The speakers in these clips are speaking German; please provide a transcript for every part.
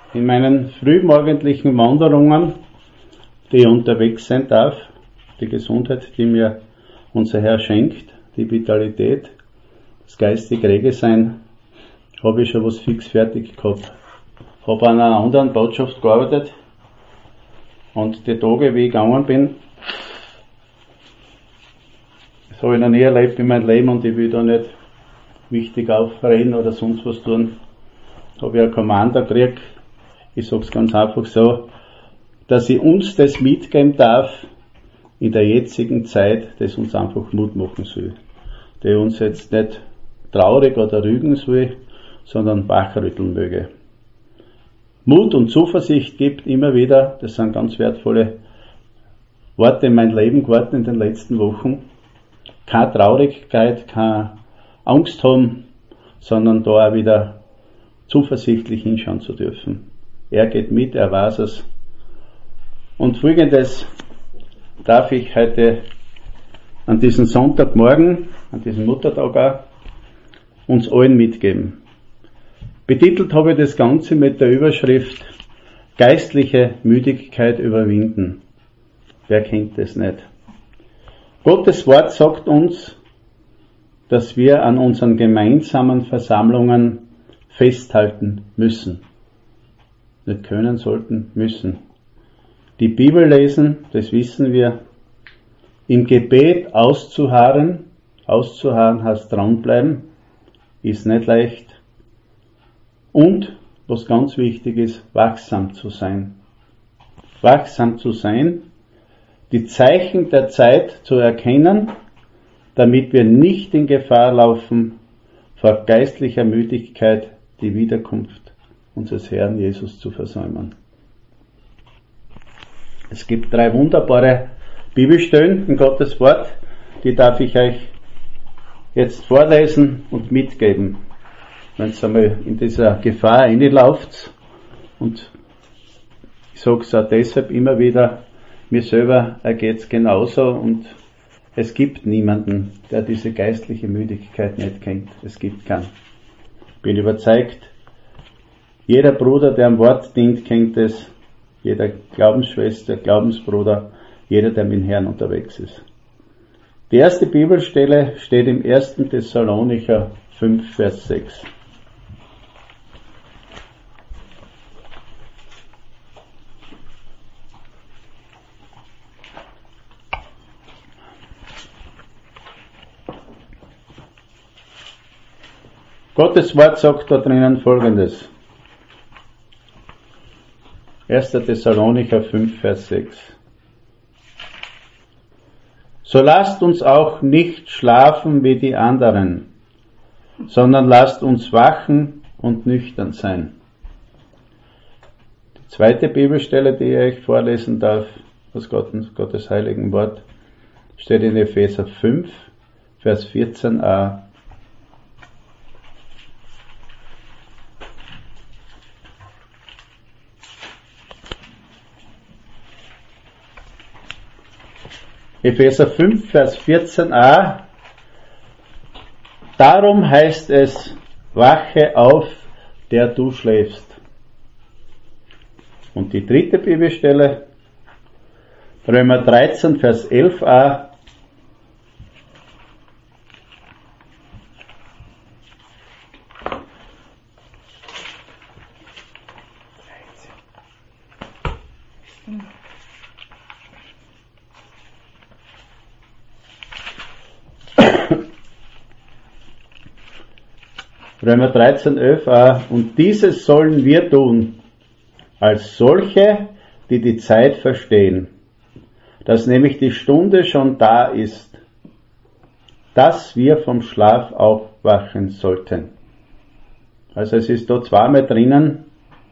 In meinen frühmorgendlichen Wanderungen, die ich unterwegs sein darf, die Gesundheit, die mir unser Herr schenkt, die Vitalität, das geistige Regesein, habe ich schon was fix fertig gehabt. Habe an einer anderen Botschaft gearbeitet und die Tage, wie ich gegangen bin, das habe ich noch nie erlebt in meinem Leben und ich will da nicht wichtig aufreden oder sonst was tun. Habe ich ein Kommando gekriegt, ich sage es ganz einfach so, dass ich uns das mitgeben darf in der jetzigen Zeit, das uns einfach Mut machen soll. Der uns jetzt nicht traurig oder rügen soll, sondern wachrütteln möge. Mut und Zuversicht gibt immer wieder, das sind ganz wertvolle Worte in mein Leben geworden in den letzten Wochen. Keine Traurigkeit, keine Angst haben, sondern da auch wieder zuversichtlich hinschauen zu dürfen. Er geht mit, er weiß es. Und Folgendes darf ich heute an diesem Sonntagmorgen, an diesem Muttertag auch, uns allen mitgeben. Betitelt habe ich das Ganze mit der Überschrift Geistliche Müdigkeit überwinden. Wer kennt das nicht? Gottes Wort sagt uns, dass wir an unseren gemeinsamen Versammlungen festhalten müssen. Nicht können, sollten, müssen. Die Bibel lesen, das wissen wir. Im Gebet auszuharren heißt dranbleiben, ist nicht leicht. Und, was ganz wichtig ist, wachsam zu sein. Wachsam zu sein, die Zeichen der Zeit zu erkennen, damit wir nicht in Gefahr laufen, vor geistlicher Müdigkeit die Wiederkunft unseres Herrn Jesus zu versäumen. Es gibt 3 wunderbare Bibelstellen in Gottes Wort, die darf ich euch jetzt vorlesen und mitgeben. Wenn ihr einmal in dieser Gefahr reinlauft, und ich sage es auch deshalb immer wieder, mir selber ergeht es genauso und es gibt niemanden, der diese geistliche Müdigkeit nicht kennt. Es gibt keinen. Ich bin überzeugt, jeder Bruder, der am Wort dient, kennt es. Jeder Glaubensschwester, Glaubensbruder, jeder, der mit dem Herrn unterwegs ist. Die erste Bibelstelle steht im 1. Thessalonicher 5, Vers 6. Gottes Wort sagt da drinnen Folgendes. 1. Thessalonicher 5, Vers 6. So lasst uns auch nicht schlafen wie die anderen, sondern lasst uns wachen und nüchtern sein. Die zweite Bibelstelle, die ich euch vorlesen darf, aus Gottes heiligen Wort, steht in Epheser 5, Vers 14a. Epheser 5, Vers 14a. Darum heißt es, wache auf, der du schläfst. Und die dritte Bibelstelle, Römer 13, Vers 11a. Römer 13, 11a. Und dieses sollen wir tun, als solche, die die Zeit verstehen, dass nämlich die Stunde schon da ist, dass wir vom Schlaf aufwachen sollten. Also es ist da zweimal drinnen,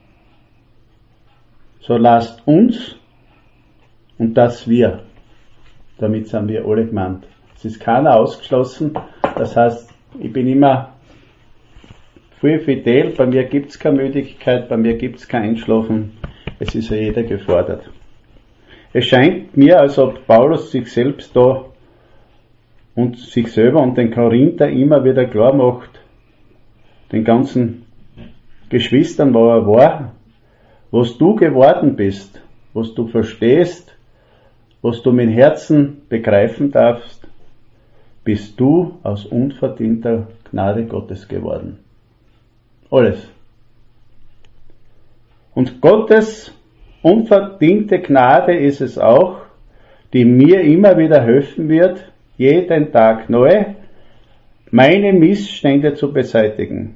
so lasst uns und dass wir, damit sind wir alle gemeint. Es ist keiner ausgeschlossen, das heißt, ich bin immer viel fidel, bei mir gibt es keine Müdigkeit, bei mir gibt es kein Einschlafen, es ist ja jeder gefordert. Es scheint mir, als ob Paulus sich selbst da und sich selber und den Korinther immer wieder klar macht, den ganzen Geschwistern, wo er war, was du geworden bist, was du verstehst, was du mit Herzen begreifen darfst, bist du aus unverdienter Gnade Gottes geworden. Alles. Und Gottes unverdiente Gnade ist es auch, die mir immer wieder helfen wird, jeden Tag neu meine Missstände zu beseitigen.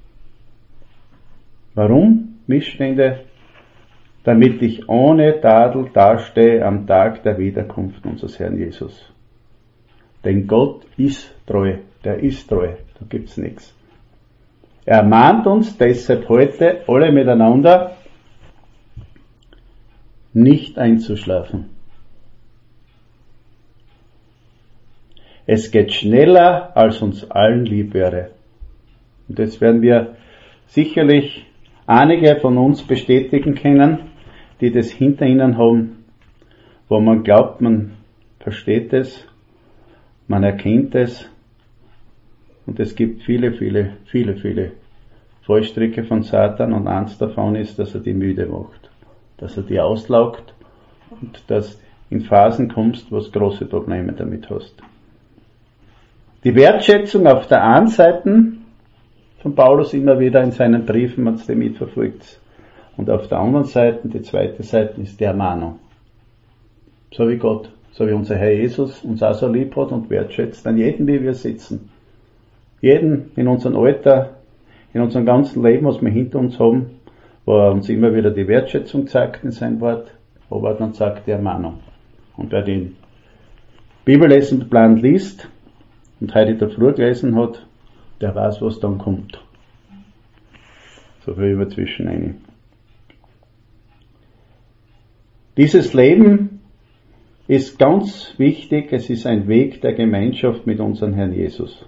Warum Missstände? Damit ich ohne Tadel dastehe am Tag der Wiederkunft unseres Herrn Jesus. Denn Gott ist treu, der ist treu, da gibt's nichts. Er mahnt uns deshalb heute alle miteinander, nicht einzuschlafen. Es geht schneller, als uns allen lieb wäre. Und das werden wir sicherlich einige von uns bestätigen können, die das hinter ihnen haben, wo man glaubt, man versteht es, man erkennt es. Und es gibt viele Fallstricke von Satan, und eins davon ist, dass er die müde macht, dass er die auslaugt und dass in Phasen kommst, wo du große Probleme damit hast. Die Wertschätzung auf der einen Seite von Paulus immer wieder in seinen Briefen, man es mitverfolgt, und auf der anderen Seite, die zweite Seite, ist die Ermahnung. So wie Gott, so wie unser Herr Jesus uns auch so lieb hat und wertschätzt, an jeden, wie wir sitzen. Jeden in unserem Alter, in unserem ganzen Leben, was wir hinter uns haben, wo er uns immer wieder die Wertschätzung zeigt in sein Wort, aber dann sagt die Ermahnung. Und wer den Bibellesenplan liest und heute in der Früh gelesen hat, der weiß, was dann kommt. So viel über zwischen rein. Dieses Leben ist ganz wichtig, es ist ein Weg der Gemeinschaft mit unserem Herrn Jesus.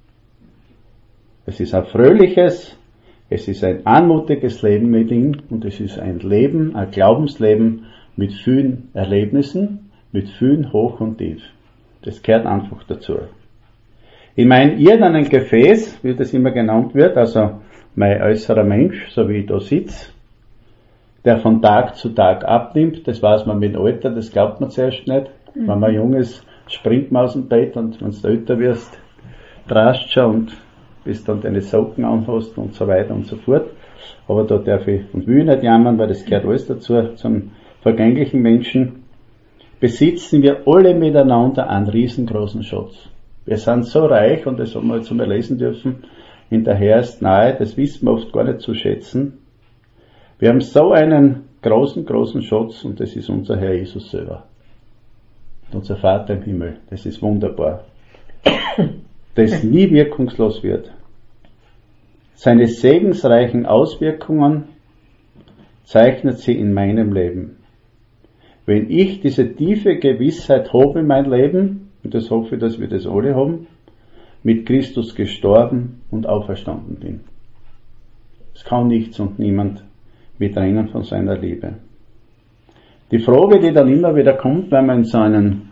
Es ist ein fröhliches, es ist ein anmutiges Leben mit ihm, und es ist ein Leben, ein Glaubensleben mit vielen Erlebnissen, mit vielen Hoch und Tief. Das gehört einfach dazu. In meinem irdenen Gefäß, wie das immer genannt wird, also mein äußerer Mensch, so wie ich da sitze, der von Tag zu Tag abnimmt, das weiß man mit dem Alter, das glaubt man zuerst nicht. Wenn man jung ist, springt man aus dem Bett, und wenn du älter wirst, drast schon und bis dann deine Socken anhast und so weiter und so fort. Aber da darf ich und will nicht jammern, weil das gehört alles dazu, zum vergänglichen Menschen. Besitzen wir alle miteinander einen riesengroßen Schatz. Wir sind so reich, und das haben wir jetzt einmal lesen dürfen, in der Herr ist nahe, das wissen wir oft gar nicht zu schätzen. Wir haben so einen großen Schatz, und das ist unser Herr Jesus selber. Und unser Vater im Himmel. Das ist wunderbar. Das nie wirkungslos wird. Seine segensreichen Auswirkungen zeichnet sie in meinem Leben. Wenn ich diese tiefe Gewissheit habe in mein Leben, und das hoffe ich, dass wir das alle haben, mit Christus gestorben und auferstanden bin. Es kann nichts und niemand mit trennen von seiner Liebe. Die Frage, die dann immer wieder kommt, wenn man in so einen,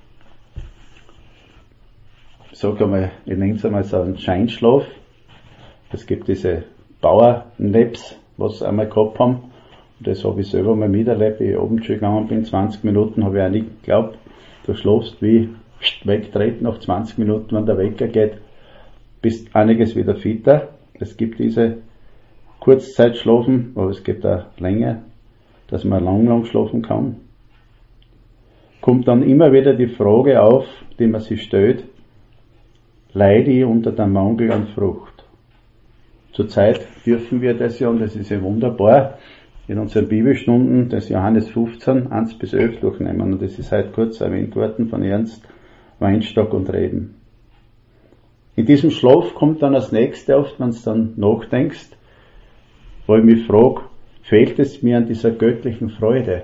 ich nenne es einmal so einen Scheinschlaf, es gibt diese Power-Naps, was wir einmal gehabt haben, und das habe ich selber mal miterlebt, wie ich oben schon gegangen bin, 20 Minuten, habe ich auch nicht geglaubt, du schlafst wie wegtreten nach 20 Minuten, wenn der Wecker geht, bist einiges wieder fitter. Es gibt diese Kurzzeitschlafen, aber es gibt auch länger, dass man lang schlafen kann. Kommt dann immer wieder die Frage auf, die man sich stellt, leide ich unter dem Mangel an Frucht? Zurzeit dürfen wir das ja, und das ist ja wunderbar, in unseren Bibelstunden das Johannes 15, 1 bis 11 durchnehmen, und das ist heute kurz erwähnt worden von Ernst Weinstock und Reben. In diesem Schlaf kommt dann das nächste oft, wenn du dann nachdenkst, wo ich mich frage, fehlt es mir an dieser göttlichen Freude?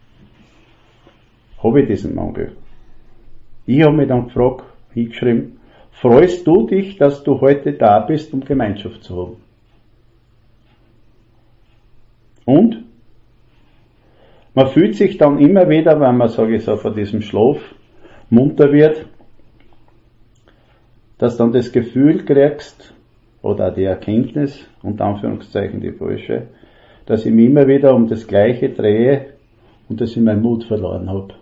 Habe ich diesen Mangel? Ich habe mich dann gefragt, hingeschrieben, freust du dich, dass du heute da bist, um Gemeinschaft zu haben? Und? Man fühlt sich dann immer wieder, wenn man, sage ich so, von diesem Schlaf munter wird, dass dann das Gefühl kriegst, oder die Erkenntnis, unter Anführungszeichen die falsche, dass ich mich immer wieder um das Gleiche drehe und dass ich meinen Mut verloren habe.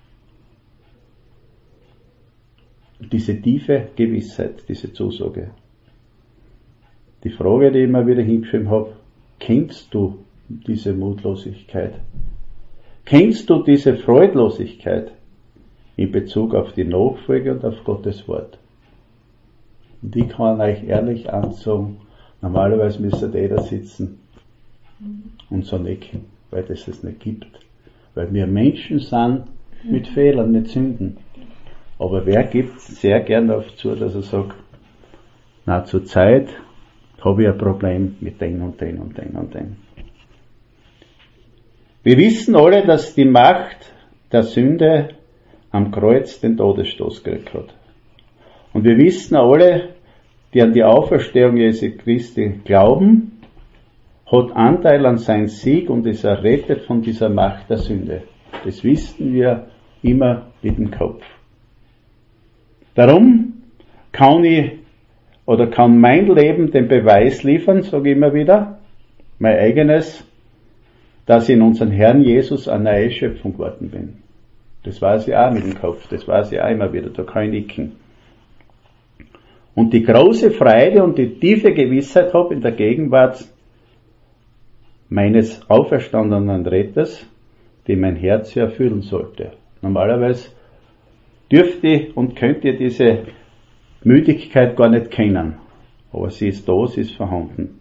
Diese tiefe Gewissheit, diese Zusage. Die Frage, die ich immer wieder hingeschrieben habe, kennst du diese Mutlosigkeit? Kennst du diese Freudlosigkeit in Bezug auf die Nachfolge und auf Gottes Wort? Und ich kann euch ehrlich ansagen, normalerweise müsste da sitzen und so nicken, weil das es nicht gibt. Weil wir Menschen sind mit Fehlern, mit Sünden. Aber wer gibt sehr gern auf zu, dass er sagt, na, zur Zeit habe ich ein Problem mit den und den und den und den. Wir wissen alle, dass die Macht der Sünde am Kreuz den Todesstoß gekriegt hat. Und wir wissen alle, die an die Auferstehung Jesu Christi glauben, hat Anteil an seinem Sieg und ist errettet von dieser Macht der Sünde. Das wissen wir immer mit dem Kopf. Darum kann mein Leben den Beweis liefern, sage ich immer wieder, mein eigenes, dass ich in unseren Herrn Jesus eine neue Schöpfung geworden bin. Das weiß ich auch mit dem Kopf, das weiß ich auch immer wieder, da kann ich nicken. Und die große Freude und die tiefe Gewissheit habe in der Gegenwart meines auferstandenen Retters, die mein Herz erfüllen sollte. Normalerweise dürfte und könnt ihr diese Müdigkeit gar nicht kennen. Aber sie ist da, sie ist vorhanden.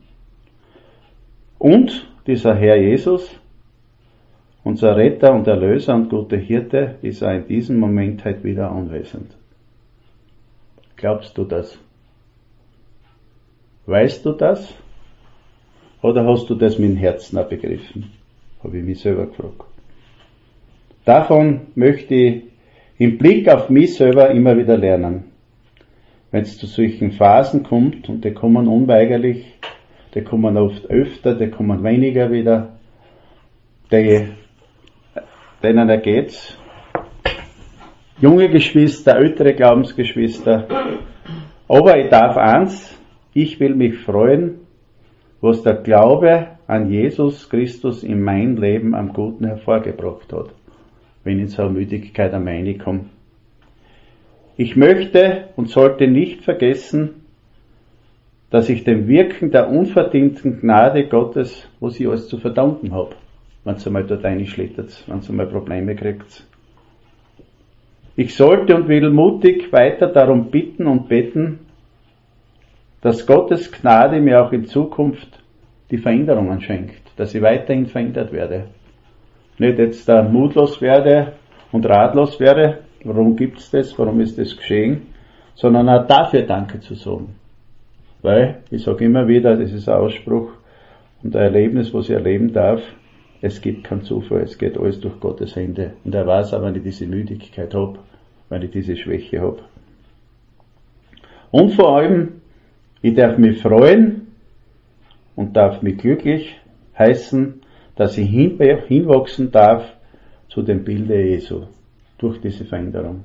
Und dieser Herr Jesus, unser Retter und Erlöser und guter Hirte, ist auch in diesem Moment halt wieder anwesend. Glaubst du das? Weißt du das? Oder hast du das mit dem Herzen auch begriffen? Habe ich mich selber gefragt. Davon möchte ich im Blick auf mich selber immer wieder lernen. Wenn es zu solchen Phasen kommt, und die kommen unweigerlich, die kommen oft öfter, die kommen weniger wieder, denen ergeht's. Junge Geschwister, ältere Glaubensgeschwister. Aber ich darf eins, ich will mich freuen, was der Glaube an Jesus Christus in mein Leben am Guten hervorgebracht hat, wenn ich in so eine Müdigkeit am Ende komme. Ich möchte und sollte nicht vergessen, dass ich dem Wirken der unverdienten Gnade Gottes, was ich alles zu verdanken habe, wenn es einmal dort reinschlittert, wenn es einmal Probleme kriegt. Ich sollte und will mutig weiter darum bitten und beten, dass Gottes Gnade mir auch in Zukunft die Veränderungen schenkt, dass ich weiterhin verändert werde. Nicht jetzt da mutlos werde und ratlos werde, warum gibt's das, warum ist das geschehen, sondern auch dafür Danke zu sagen. Weil, ich sage immer wieder, das ist ein Ausspruch und ein Erlebnis, was ich erleben darf, es gibt keinen Zufall, es geht alles durch Gottes Hände. Und er weiß auch, wenn ich diese Müdigkeit habe, wenn ich diese Schwäche habe. Und vor allem, ich darf mich freuen und darf mich glücklich heißen, dass ich hinwachsen darf zu dem Bilde Jesu durch diese Veränderung.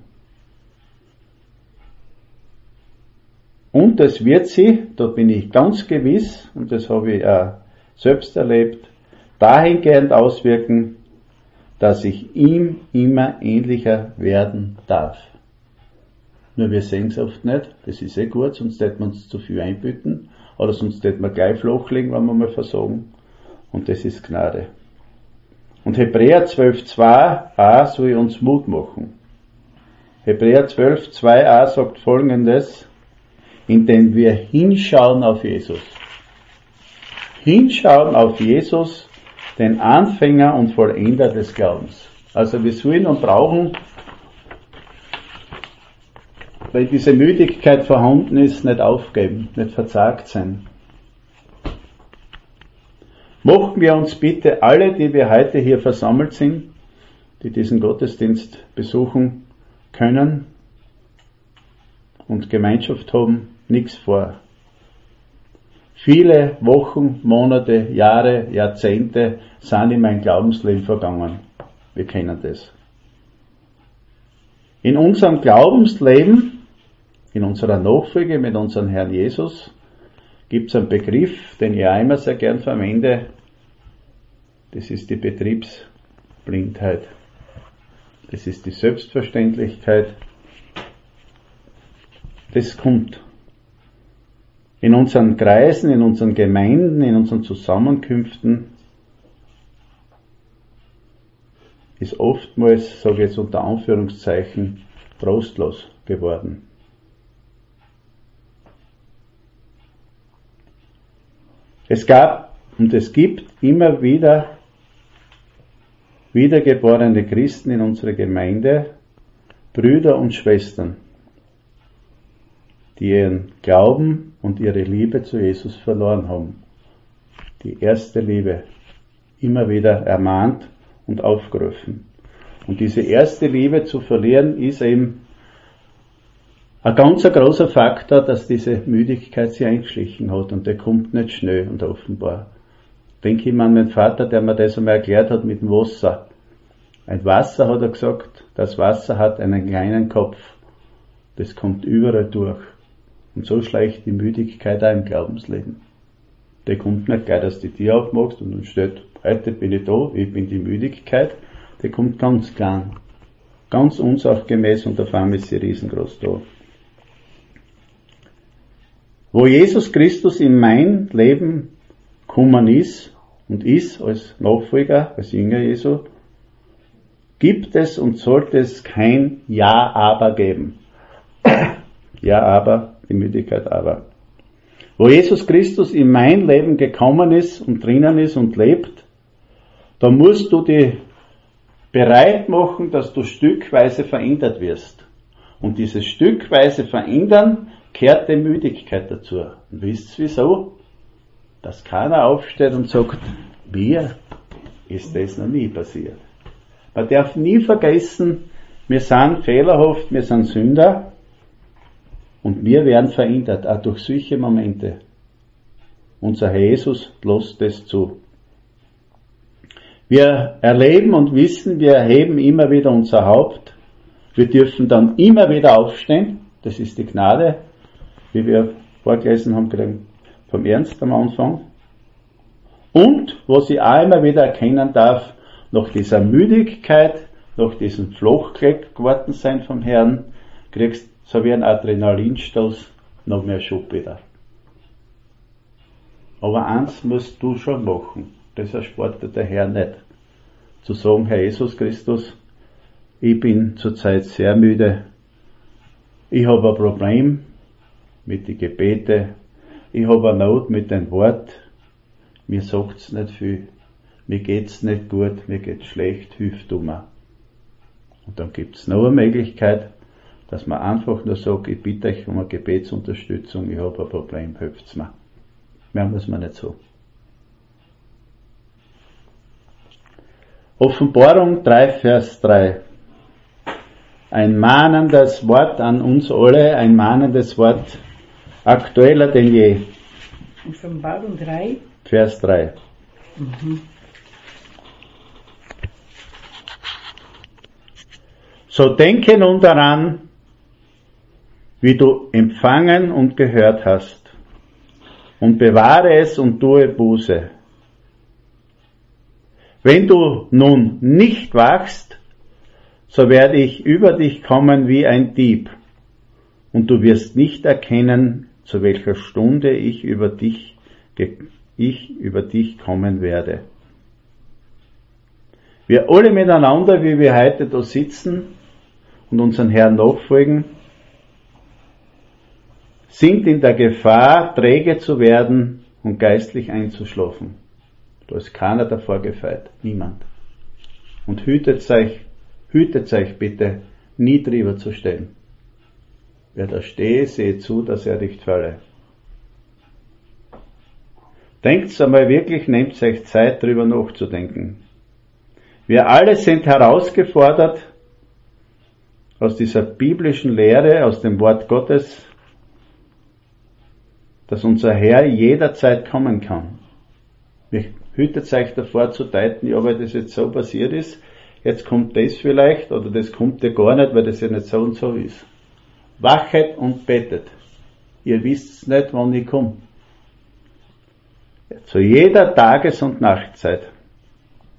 Und das wird sie, da bin ich ganz gewiss, und das habe ich auch selbst erlebt, dahingehend auswirken, dass ich ihm immer ähnlicher werden darf. Nur wir sehen es oft nicht, das ist gut, sonst hätten wir uns zu viel einbüten, oder sonst hätten wir gleich flach liegen, wenn wir mal versagen. Und das ist Gnade. Und Hebräer 12,2a soll uns Mut machen. Hebräer 12,2a sagt Folgendes, indem wir hinschauen auf Jesus. Hinschauen auf Jesus, den Anfänger und Vollender des Glaubens. Also wir sollen und brauchen, weil diese Müdigkeit vorhanden ist, nicht aufgeben, nicht verzagt sein. Machen wir uns bitte alle, die wir heute hier versammelt sind, die diesen Gottesdienst besuchen können und Gemeinschaft haben, nichts vor. Viele Wochen, Monate, Jahre, Jahrzehnte sind in mein Glaubensleben vergangen. Wir kennen das. In unserem Glaubensleben, in unserer Nachfolge mit unserem Herrn Jesus, gibt es einen Begriff, den ich auch immer sehr gern verwende, das ist die Betriebsblindheit. Das ist die Selbstverständlichkeit. Das kommt. In unseren Kreisen, in unseren Gemeinden, in unseren Zusammenkünften ist oftmals, sage ich jetzt unter Anführungszeichen, trostlos geworden. Es gab und es gibt immer wieder wiedergeborene Christen in unserer Gemeinde, Brüder und Schwestern, die ihren Glauben und ihre Liebe zu Jesus verloren haben. Die erste Liebe immer wieder ermahnt und aufgerufen. Und diese erste Liebe zu verlieren ist eben ein ganz großer Faktor, dass diese Müdigkeit sich eingeschlichen hat und der kommt nicht schnell und offenbar. Denke ich an meinen Vater, der mir das einmal erklärt hat mit dem Wasser. Ein Wasser, hat er gesagt, das Wasser hat einen kleinen Kopf. Das kommt überall durch. Und so schleicht die Müdigkeit auch im Glaubensleben. Der kommt nicht gleich, dass du die Tür aufmachst und dann steht, heute bin ich da, ich bin die Müdigkeit. Der kommt ganz klein, ganz unsachgemäß und auf einmal ist sie riesengroß da. Wo Jesus Christus in mein Leben gekommen ist und ist als Nachfolger, als Jünger Jesu, gibt es und sollte es kein Ja, aber geben. Ja, aber, die Müdigkeit aber. Wo Jesus Christus in mein Leben gekommen ist und drinnen ist und lebt, da musst du dich bereit machen, dass du stückweise verändert wirst. Und dieses stückweise Verändern kehrt die Müdigkeit dazu. Und wisst ihr wieso? Dass keiner aufsteht und sagt, mir ist das noch nie passiert. Man darf nie vergessen, wir sind fehlerhaft, wir sind Sünder und wir werden verändert, auch durch solche Momente. Unser Herr Jesus lässt es zu. Wir erleben und wissen, wir erheben immer wieder unser Haupt. Wir dürfen dann immer wieder aufstehen. Das ist die Gnade, wie wir vorgelesen haben, vom Ernst am Anfang. Und, was ich auch immer wieder erkennen darf, nach dieser Müdigkeit, nach diesem Flachkleck geworden sein vom Herrn, kriegst du so wie ein Adrenalinstoß noch mehr Schub wieder. Aber eins musst du schon machen, das erspart der Herr nicht. Zu sagen, Herr Jesus Christus, ich bin zurzeit sehr müde, ich habe ein Problem mit den Gebeten, ich habe eine Not mit dem Wort, mir sagt's nicht viel, mir geht's nicht gut, mir geht's schlecht, hilf du mir. Und dann gibt's noch eine Möglichkeit, dass man einfach nur sagt, ich bitte euch um eine Gebetsunterstützung, ich habe ein Problem, helft's mir. Mehr muss man nicht so. Offenbarung 3, Vers 3. Ein mahnendes Wort an uns alle, ein mahnendes Wort, aktueller denn je. Offenbarung 3, Vers 3. So denke nun daran, wie du empfangen und gehört hast, und bewahre es und tue Buße. Wenn du nun nicht wachst, so werde ich über dich kommen wie ein Dieb, und du wirst nicht erkennen, zu welcher Stunde ich über dich kommen werde. Wir alle miteinander, wie wir heute da sitzen und unseren Herrn nachfolgen, sind in der Gefahr, träge zu werden und geistlich einzuschlafen. Da ist keiner davor gefeit, niemand. Und hütet euch bitte, nie drüber zu stehen. Wer da steht, seht zu, dass er nicht falle. Denkt einmal wirklich, nehmt euch Zeit, drüber nachzudenken. Wir alle sind herausgefordert, aus dieser biblischen Lehre, aus dem Wort Gottes, dass unser Herr jederzeit kommen kann. Hütet euch davor zu deuten, ja, weil das jetzt so passiert ist, jetzt kommt das vielleicht, oder das kommt ja gar nicht, weil das ja nicht so und so ist. Wachet und betet. Ihr wisst nicht, wann ich komme. Zu jeder Tages- und Nachtzeit.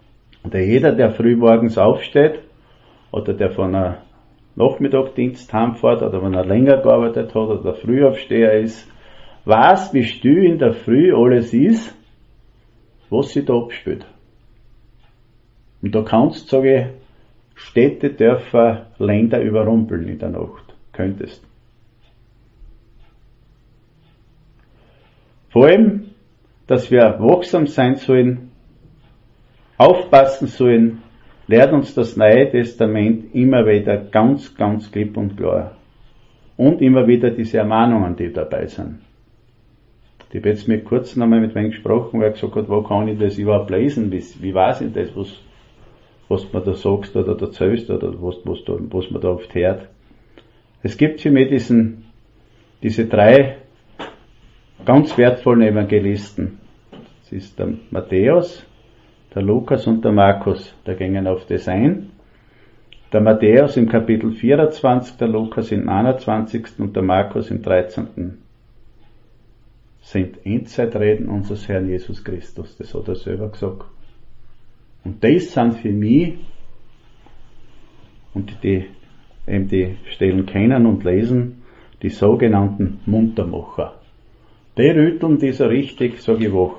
Und jeder, der frühmorgens aufsteht, oder der von einem Nachmittagdienst heimfährt, oder wenn er länger gearbeitet hat, oder der Frühaufsteher ist, weiß, wie still in der Früh alles ist, was sich da abspielt. Und da kannst du, sage ich, Städte, Dörfer, Länder überrumpeln in der Nacht. Könntest. Vor allem, dass wir wachsam sein sollen, aufpassen sollen, lehrt uns das Neue Testament immer wieder ganz, ganz klipp und klar. Und immer wieder diese Ermahnungen, die dabei sind. Ich habe jetzt mit kurz nochmal mit wem gesprochen, weil er gesagt hat, wo kann ich das überhaupt lesen? Wie weiß ich das, was man da sagst oder erzählst oder was man da oft hört? Es gibt für mich diese 3 ganz wertvollen Evangelisten. Das ist der Matthäus, der Lukas und der Markus. Da gingen auf das ein. Der Matthäus im Kapitel 24, der Lukas im 21. und der Markus im 13. sind Endzeitreden unseres Herrn Jesus Christus. Das hat er selber gesagt. Und das sind für mich, und die Stellen kennen und lesen, die sogenannten Muntermacher. Die rütteln die so richtig, sage ich, wach.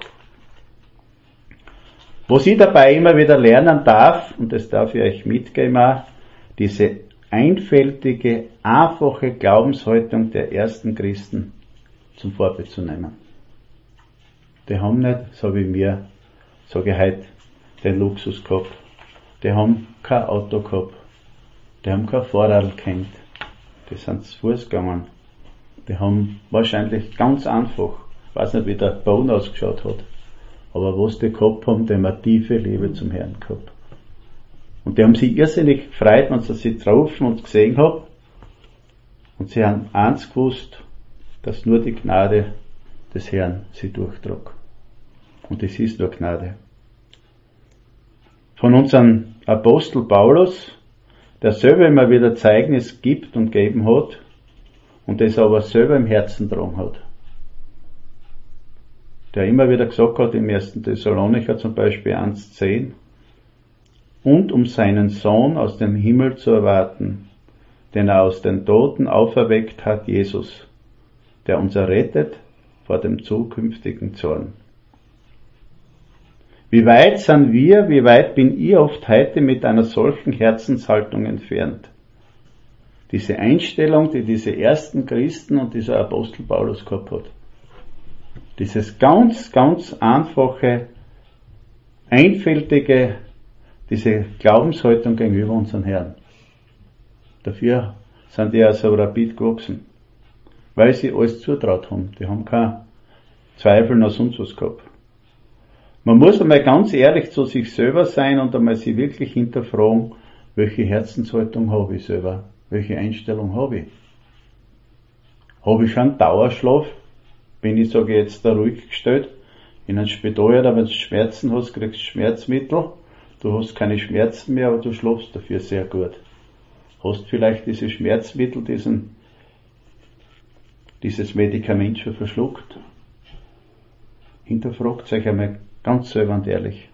Was ich dabei immer wieder lernen darf, und das darf ich euch mitgeben auch, diese einfältige, einfache Glaubenshaltung der ersten Christen zum Vorbild zu nehmen. Die haben nicht, so wie wir, sage ich heute, den Luxus gehabt. Die haben kein Auto gehabt. Die haben kein Fahrrad gekannt. Die sind zu Fuß gegangen. Die haben wahrscheinlich ganz einfach, ich weiß nicht, wie der Baum ausgeschaut hat, aber was die gehabt haben, die haben eine tiefe Liebe zum Herrn gehabt. Und die haben sich irrsinnig gefreut, wenn sie sich getroffen und gesehen haben. Und sie haben eins gewusst, dass nur die Gnade des Herrn sie durchtrug. Und es ist nur Gnade. Von unserem Apostel Paulus, der selber immer wieder Zeugnis gibt und geben hat und das aber selber im Herzen dran hat. Der immer wieder gesagt hat im 1. Thessalonicher zum Beispiel 1,10, und um seinen Sohn aus dem Himmel zu erwarten, den er aus den Toten auferweckt hat, Jesus, der uns errettet vor dem zukünftigen Zorn. Wie weit bin ich oft heute mit einer solchen Herzenshaltung entfernt? Diese Einstellung, die diese ersten Christen und dieser Apostel Paulus gehabt hat. Dieses ganz, ganz einfache, einfältige, diese Glaubenshaltung gegenüber unseren Herrn. Dafür sind die ja so rapid gewachsen. Weil sie alles zutraut haben. Die haben keinen Zweifel noch sonst was gehabt. Man muss einmal ganz ehrlich zu sich selber sein und einmal sich wirklich hinterfragen, welche Herzenshaltung habe ich selber? Welche Einstellung habe ich? Habe ich schon Dauerschlaf? Bin ich, sage ich jetzt, da ruhig gestellt? In einem Spital, oder wenn du Schmerzen hast, kriegst du Schmerzmittel. Du hast keine Schmerzen mehr, aber du schlafst dafür sehr gut. Hast vielleicht diese Schmerzmittel, dieses Medikament schon verschluckt? Hinterfragt euch einmal ganz selber und ehrlich.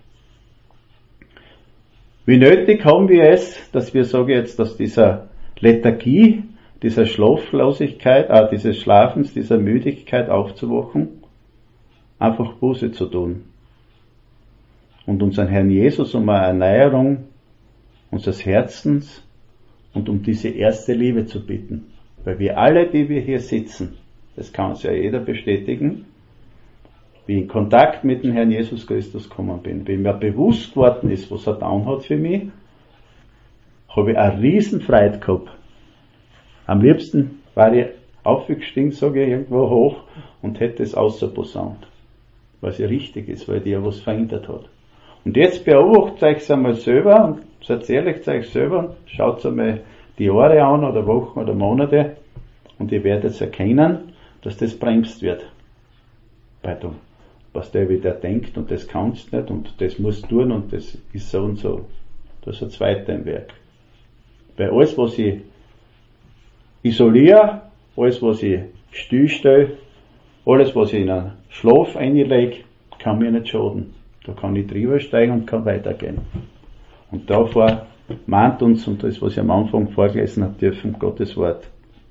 Wie nötig haben wir es, dass wir, sage ich jetzt, aus dieser Lethargie, dieser Schlaflosigkeit, dieses Schlafens, dieser Müdigkeit aufzuwachen, einfach Buße zu tun. Und unseren Herrn Jesus um eine Erneuerung unseres Herzens und um diese erste Liebe zu bitten. Weil wir alle, die wir hier sitzen, das kann uns ja jeder bestätigen, wie ich in Kontakt mit dem Herrn Jesus Christus gekommen bin, wie mir bewusst geworden ist, was er getan hat für mich, habe ich eine Riesenfreude gehabt. Am liebsten war ich aufgestiegen, sage ich, irgendwo hoch und hätte es ausposaunt, weil es ja richtig ist, weil die ja was verändert hat. Und jetzt beobachtet euch einmal selber und seid ehrlich zu euch selber und schaut einmal die Jahre an oder Wochen oder Monate und ihr werdet erkennen, dass das bremst wird. Weil du, was der wieder denkt und das kannst nicht und das musst tun und das ist so und so. Das ist ein zweiter im Werk. Weil alles, was ich isoliere, alles, was ich stillstelle, alles, was ich in einen Schlaf einlege, kann mir nicht schaden. Da kann ich drüber steigen und kann weitergehen. Und davor mahnt uns, und das, was ich am Anfang vorgelesen habe, dürfen Gottes Wort.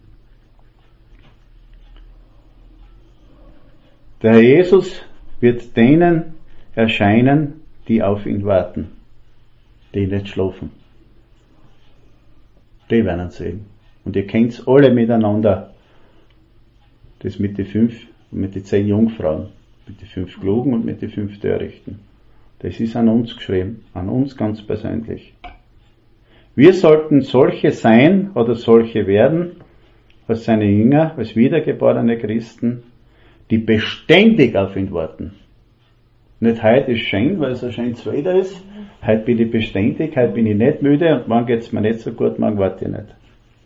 Der Herr Jesus wird denen erscheinen, die auf ihn warten, die nicht schlafen. Die werden ihn sehen. Und ihr kennt's alle miteinander. Das mit den 5 und mit den 10 Jungfrauen, mit den 5 Klugen und mit den 5 Törichten. Das ist an uns geschrieben, an uns ganz persönlich. Wir sollten solche sein oder solche werden, als seine Jünger, als wiedergeborene Christen, die beständig auf ihn warten. Nicht heute ist schön, weil es ein schönes Wetter ist. Heute bin ich beständig, heute bin ich nicht müde und morgen geht's mir nicht so gut, morgen warte ich nicht.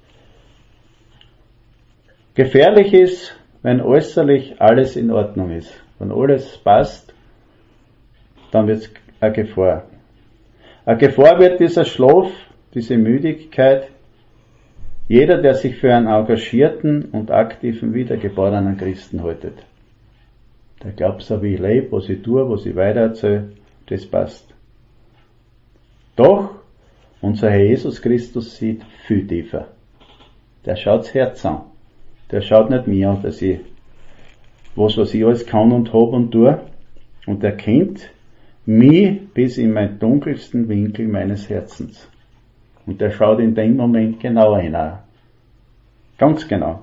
Gefährlich ist, wenn äußerlich alles in Ordnung ist. Wenn alles passt, dann wird's eine Gefahr. Eine Gefahr wird dieser Schlaf, diese Müdigkeit. Jeder, der sich für einen engagierten und aktiven, wiedergeborenen Christen haltet. Der glaubt so, wie ich lebe, was ich tue, was ich weitererzähle, das passt. Doch, unser Herr Jesus Christus sieht viel tiefer. Der schaut das Herz an. Der schaut nicht mir an, dass ich was ich alles kann und hab und tue. Und er kennt mich bis in meinen dunkelsten Winkel meines Herzens. Und er schaut in dem Moment genauer hinein. Ganz genau.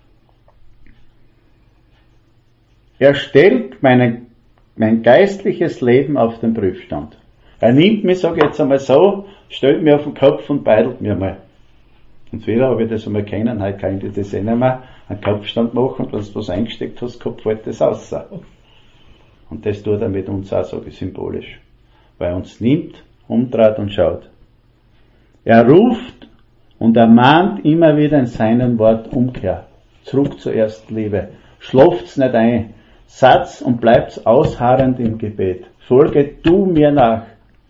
Er stellt mein geistliches Leben auf den Prüfstand. Er nimmt mich, sag ich jetzt einmal so, stellt mir auf den Kopf und beidelt mir mal. Und früher habe ich das einmal kennen, heute kann ich das eh nicht mehr, einen Kopfstand machen und wenn du was eingesteckt hast, Kopf fällt das raus. Und das tut er mit uns auch, sage ich symbolisch. Weil er uns nimmt, umdreht und schaut. Er ruft und ermahnt immer wieder in seinem Wort Umkehr. Zurück zur ersten Liebe. Schlaft's nicht ein. Satz und bleibt's ausharrend im Gebet. Folge du mir nach.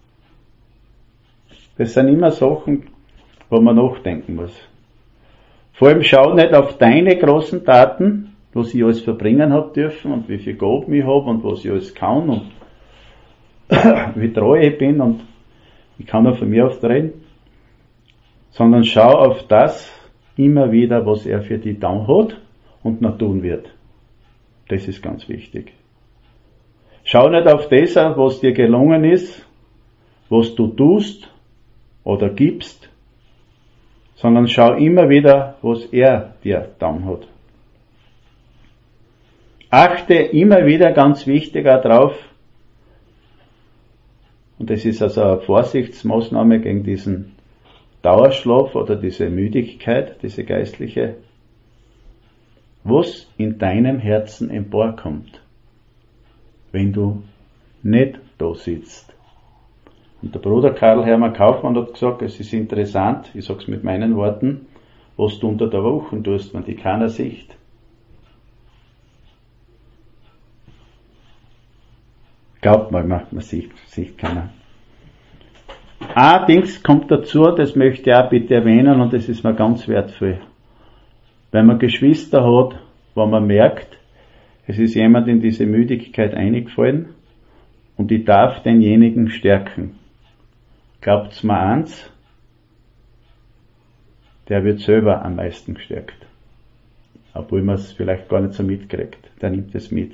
Das sind immer Sachen, wo man nachdenken muss. Vor allem schau nicht auf deine großen Taten, was ich alles verbringen hab dürfen und wie viel Gaben ich hab und was ich alles kann und wie treu ich bin und ich kann auch von mir oft reden, sondern schau auf das immer wieder, was er für dich getan hat und noch tun wird. Das ist ganz wichtig. Schau nicht auf das, was dir gelungen ist, was du tust oder gibst, sondern schau immer wieder, was er dir getan hat. Achte immer wieder ganz wichtig auch drauf, und das ist also eine Vorsichtsmaßnahme gegen diesen Dauerschlaf oder diese Müdigkeit, diese geistliche, was in deinem Herzen emporkommt, wenn du nicht da sitzt. Und der Bruder Karl Hermann Kaufmann hat gesagt, es ist interessant, ich sag's mit meinen Worten, was du unter der Woche tust, wenn dich keiner sieht. Glaubt man sieht keiner. Allerdings kommt dazu, das möchte ich auch bitte erwähnen, und das ist mir ganz wertvoll. Wenn man Geschwister hat, wo man merkt, es ist jemand in diese Müdigkeit eingefallen und ich darf denjenigen stärken. Glaubt's mir eins, der wird selber am meisten gestärkt. Obwohl man es vielleicht gar nicht so mitkriegt. Der nimmt es mit.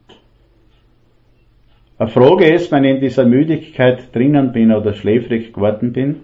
Eine Frage ist, wenn ich in dieser Müdigkeit drinnen bin oder schläfrig geworden bin,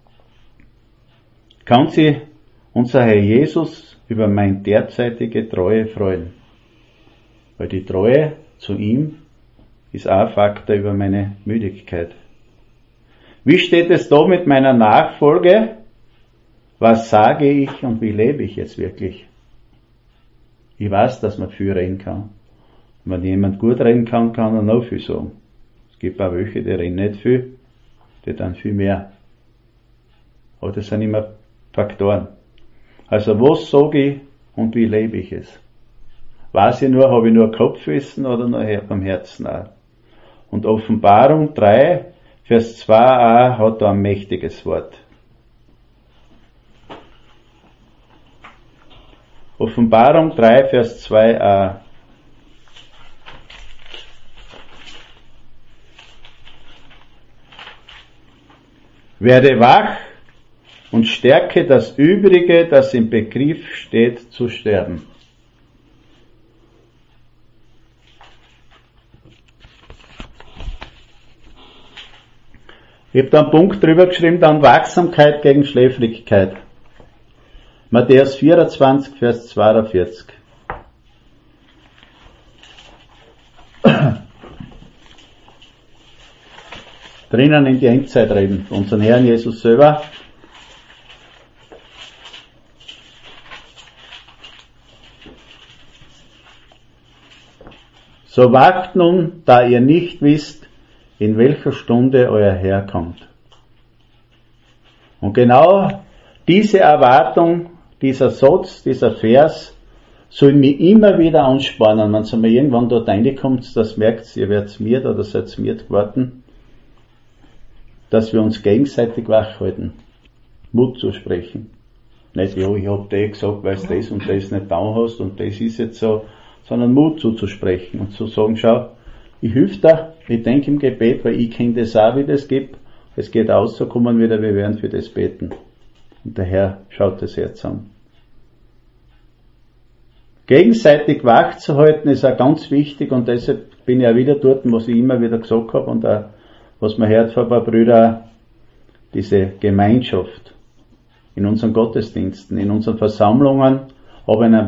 kann sich unser Herr Jesus über meine derzeitige Treue freuen. Weil die Treue zu ihm ist auch ein Faktor über meine Müdigkeit. Wie steht es da mit meiner Nachfolge? Was sage ich und wie lebe ich jetzt wirklich? Ich weiß, dass man viel reden kann. Wenn jemand gut reden kann, kann er noch viel sagen. Es gibt auch welche, die reden nicht viel, die dann viel mehr. Aber das sind immer Faktoren. Also was sage ich und wie lebe ich es? Weiß ich nur, habe ich nur Kopfwissen oder nur beim Herzen auch? Und Offenbarung 3, Vers 2a hat da ein mächtiges Wort. Offenbarung 3, Vers 2a. Werde wach und stärke das Übrige, das im Begriff steht, zu sterben. Ich habe da einen Punkt drüber geschrieben, dann Wachsamkeit gegen Schläfrigkeit. Matthäus 24, Vers 42. Drinnen in die Endzeit reden, unseren Herrn Jesus selber. So wacht nun, da ihr nicht wisst, in welcher Stunde euer Herr kommt. Und genau diese Erwartung, dieser Satz, dieser Vers, soll mich immer wieder anspornen, wenn ihr mal irgendwann dort reinkommt, das merkt ihr werdet miert oder seid miert geworden, dass wir uns gegenseitig wachhalten, Mut zu sprechen. Nicht, ja, ich hab dir gesagt, weil du das und das nicht da hast und das ist jetzt so, sondern Mut zuzusprechen und zu sagen, schau, ich hilf dir, ich denke im Gebet, weil ich kenne das auch, wie das geht. Es geht aus, so kommen wieder, wir werden für das beten. Und der Herr schaut das Herz an. Gegenseitig wach zu halten ist auch ganz wichtig und deshalb bin ich auch wieder dort, was ich immer wieder gesagt habe und auch, was man hört von ein paar Brüdern, diese Gemeinschaft in unseren Gottesdiensten, in unseren Versammlungen, aber in einem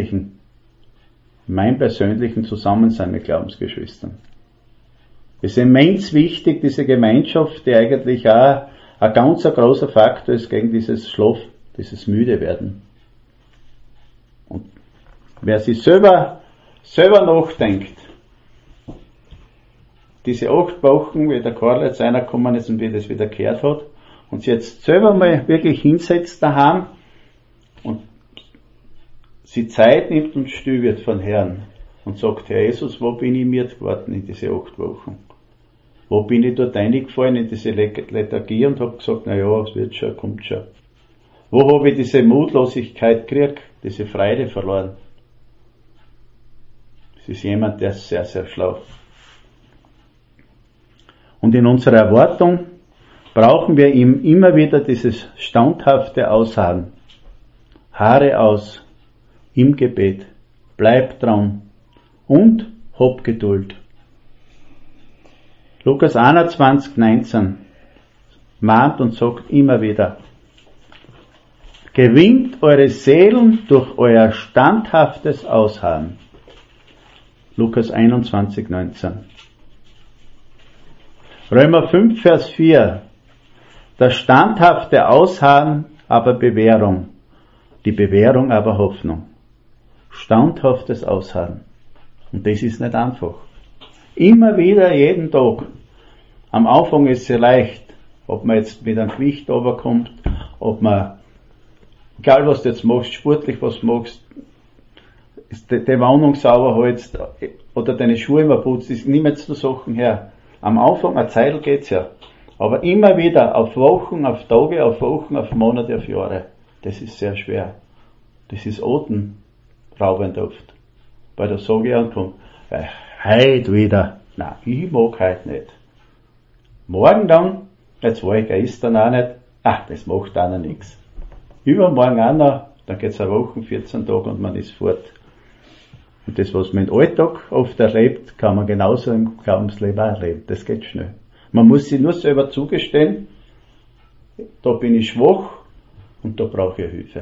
mein persönlichen Zusammensein mit Glaubensgeschwistern. Es ist immens wichtig, diese Gemeinschaft, die eigentlich auch ein ganz großer Faktor ist gegen dieses Schlaf, dieses Müdewerden. Und wer sich selber nachdenkt, diese 8 Wochen, wie der Karl jetzt einer gekommen ist und wie das wieder gehört hat, und sich jetzt selber mal wirklich hinsetzt daheim und sie Zeit nimmt und still wird von Herrn und sagt, Herr Jesus, wo bin ich miert geworden in diese 8 Wochen? Wo bin ich dort reingefallen in diese Lethargie und habe gesagt, na ja, es wird schon, kommt schon. Wo habe ich diese Mutlosigkeit gekriegt, diese Freude verloren? Es ist jemand, der ist sehr, sehr schlau. Und in unserer Erwartung brauchen wir ihm immer wieder dieses standhafte Ausharren. Harre aus im Gebet, bleib dran und hab Geduld. Lukas 21, 19 mahnt und sagt immer wieder, gewinnt eure Seelen durch euer standhaftes Ausharren. Lukas 21, 19. Römer 5, Vers 4. Das standhafte Ausharren aber Bewährung, die Bewährung aber Hoffnung. Standhaftes Ausharren. Und das ist nicht einfach. Immer wieder, jeden Tag. Am Anfang ist es sehr leicht, ob man jetzt mit einem Gewicht runterkommt, ob man, egal was du jetzt machst, sportlich was du machst, die Wohnung sauber hältst, oder deine Schuhe immer putzt, nimm jetzt so Sachen her. Am Anfang, eine Zeit geht's ja. Aber immer wieder, auf Wochen, auf Tage, auf Wochen, auf Monate, auf Jahre. Das ist sehr schwer. Das ist atemraubend oft. Weil da sage ich ankommt, heute wieder, nein, ich mag heute nicht. Morgen dann, jetzt war ich gestern auch nicht, das macht auch noch nichts. Übermorgen auch noch, dann geht's eine Woche, 14 Tage und man ist fort. Und das, was man im Alltag oft erlebt, kann man genauso im Glaubensleben auch erleben. Das geht schnell. Man muss sich nur selber zugestehen, da bin ich schwach und da brauche ich Hilfe.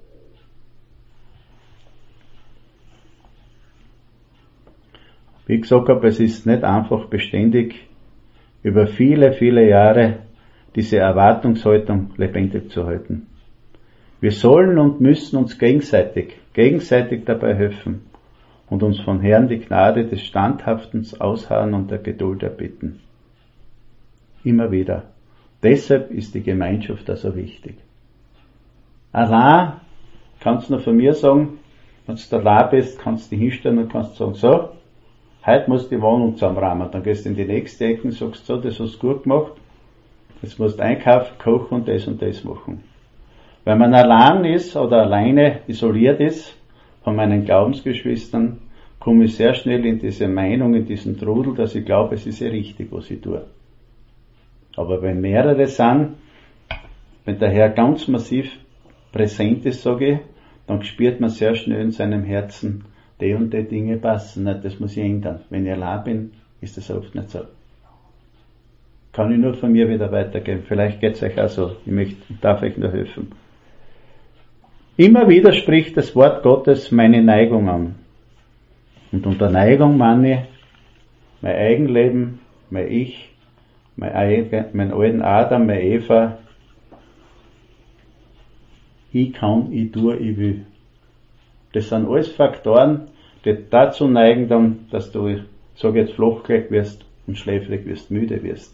Wie ich gesagt habe, es ist nicht einfach beständig, über viele, viele Jahre diese Erwartungshaltung lebendig zu halten. Wir sollen und müssen uns gegenseitig dabei helfen und uns von Herrn die Gnade des standhaften Ausharren und der Geduld erbitten. Immer wieder. Deshalb ist die Gemeinschaft also wichtig. Allein kannst du nur von mir sagen, wenn du allein bist, kannst du dich hinstellen und kannst sagen, so, heute musst du die Wohnung zusammenräumen. Dann gehst du in die nächste Ecke und sagst, so, das hast du gut gemacht, jetzt musst du einkaufen, kochen und das machen. Wenn man allein ist oder alleine isoliert ist von meinen Glaubensgeschwistern, komme ich sehr schnell in diese Meinung, in diesen Trudel, dass ich glaube, es ist ja richtig, was ich tue. Aber wenn mehrere sind, wenn der Herr ganz massiv präsent ist, sage ich, dann spürt man sehr schnell in seinem Herzen, die und die Dinge passen nicht, das muss ich ändern. Wenn ich allein bin, ist das oft nicht so. Kann ich nur von mir wieder weitergeben. Vielleicht geht es euch auch so. Darf euch nur helfen. Immer wieder spricht das Wort Gottes meine Neigung an. Und unter Neigung meine ich mein Eigenleben, mein Ich, mein alten Adam, meine Eva. Ich kann, ich tue, ich will. Das sind alles Faktoren, die dazu neigen dann, dass du, ich sage jetzt, flachgelegt wirst und schläfrig wirst, müde wirst.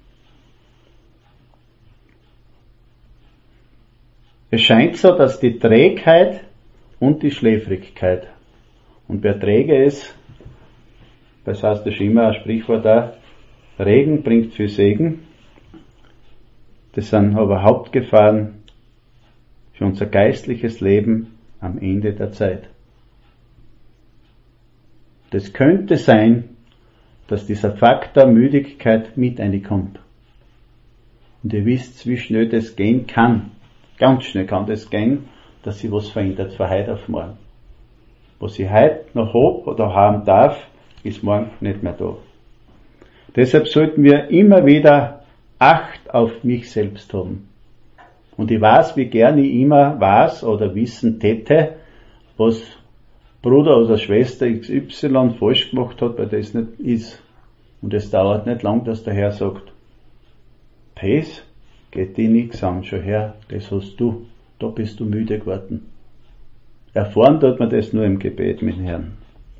Es scheint so, dass die Trägheit und die Schläfrigkeit, und wer träge ist, das heißt, das ist immer ein Sprichwort da, Regen bringt viel Segen, das sind aber Hauptgefahren für unser geistliches Leben am Ende der Zeit. Das könnte sein, dass dieser Faktor Müdigkeit mit reinkommt. Und ihr wisst, wie schnell das gehen kann. Ganz schnell kann das gehen, dass sich was verändert von heute auf morgen. Was ich heute noch habe oder haben darf, ist morgen nicht mehr da. Deshalb sollten wir immer wieder Acht auf mich selbst haben. Und ich weiß, wie gern ich immer weiß oder wissen täte, was Bruder oder Schwester XY falsch gemacht hat, weil das nicht ist. Und es dauert nicht lang, dass der Herr sagt, das geht dir nichts an, schau her, das hast du, da bist du müde geworden. Erfahren tut man das nur im Gebet mit dem Herrn.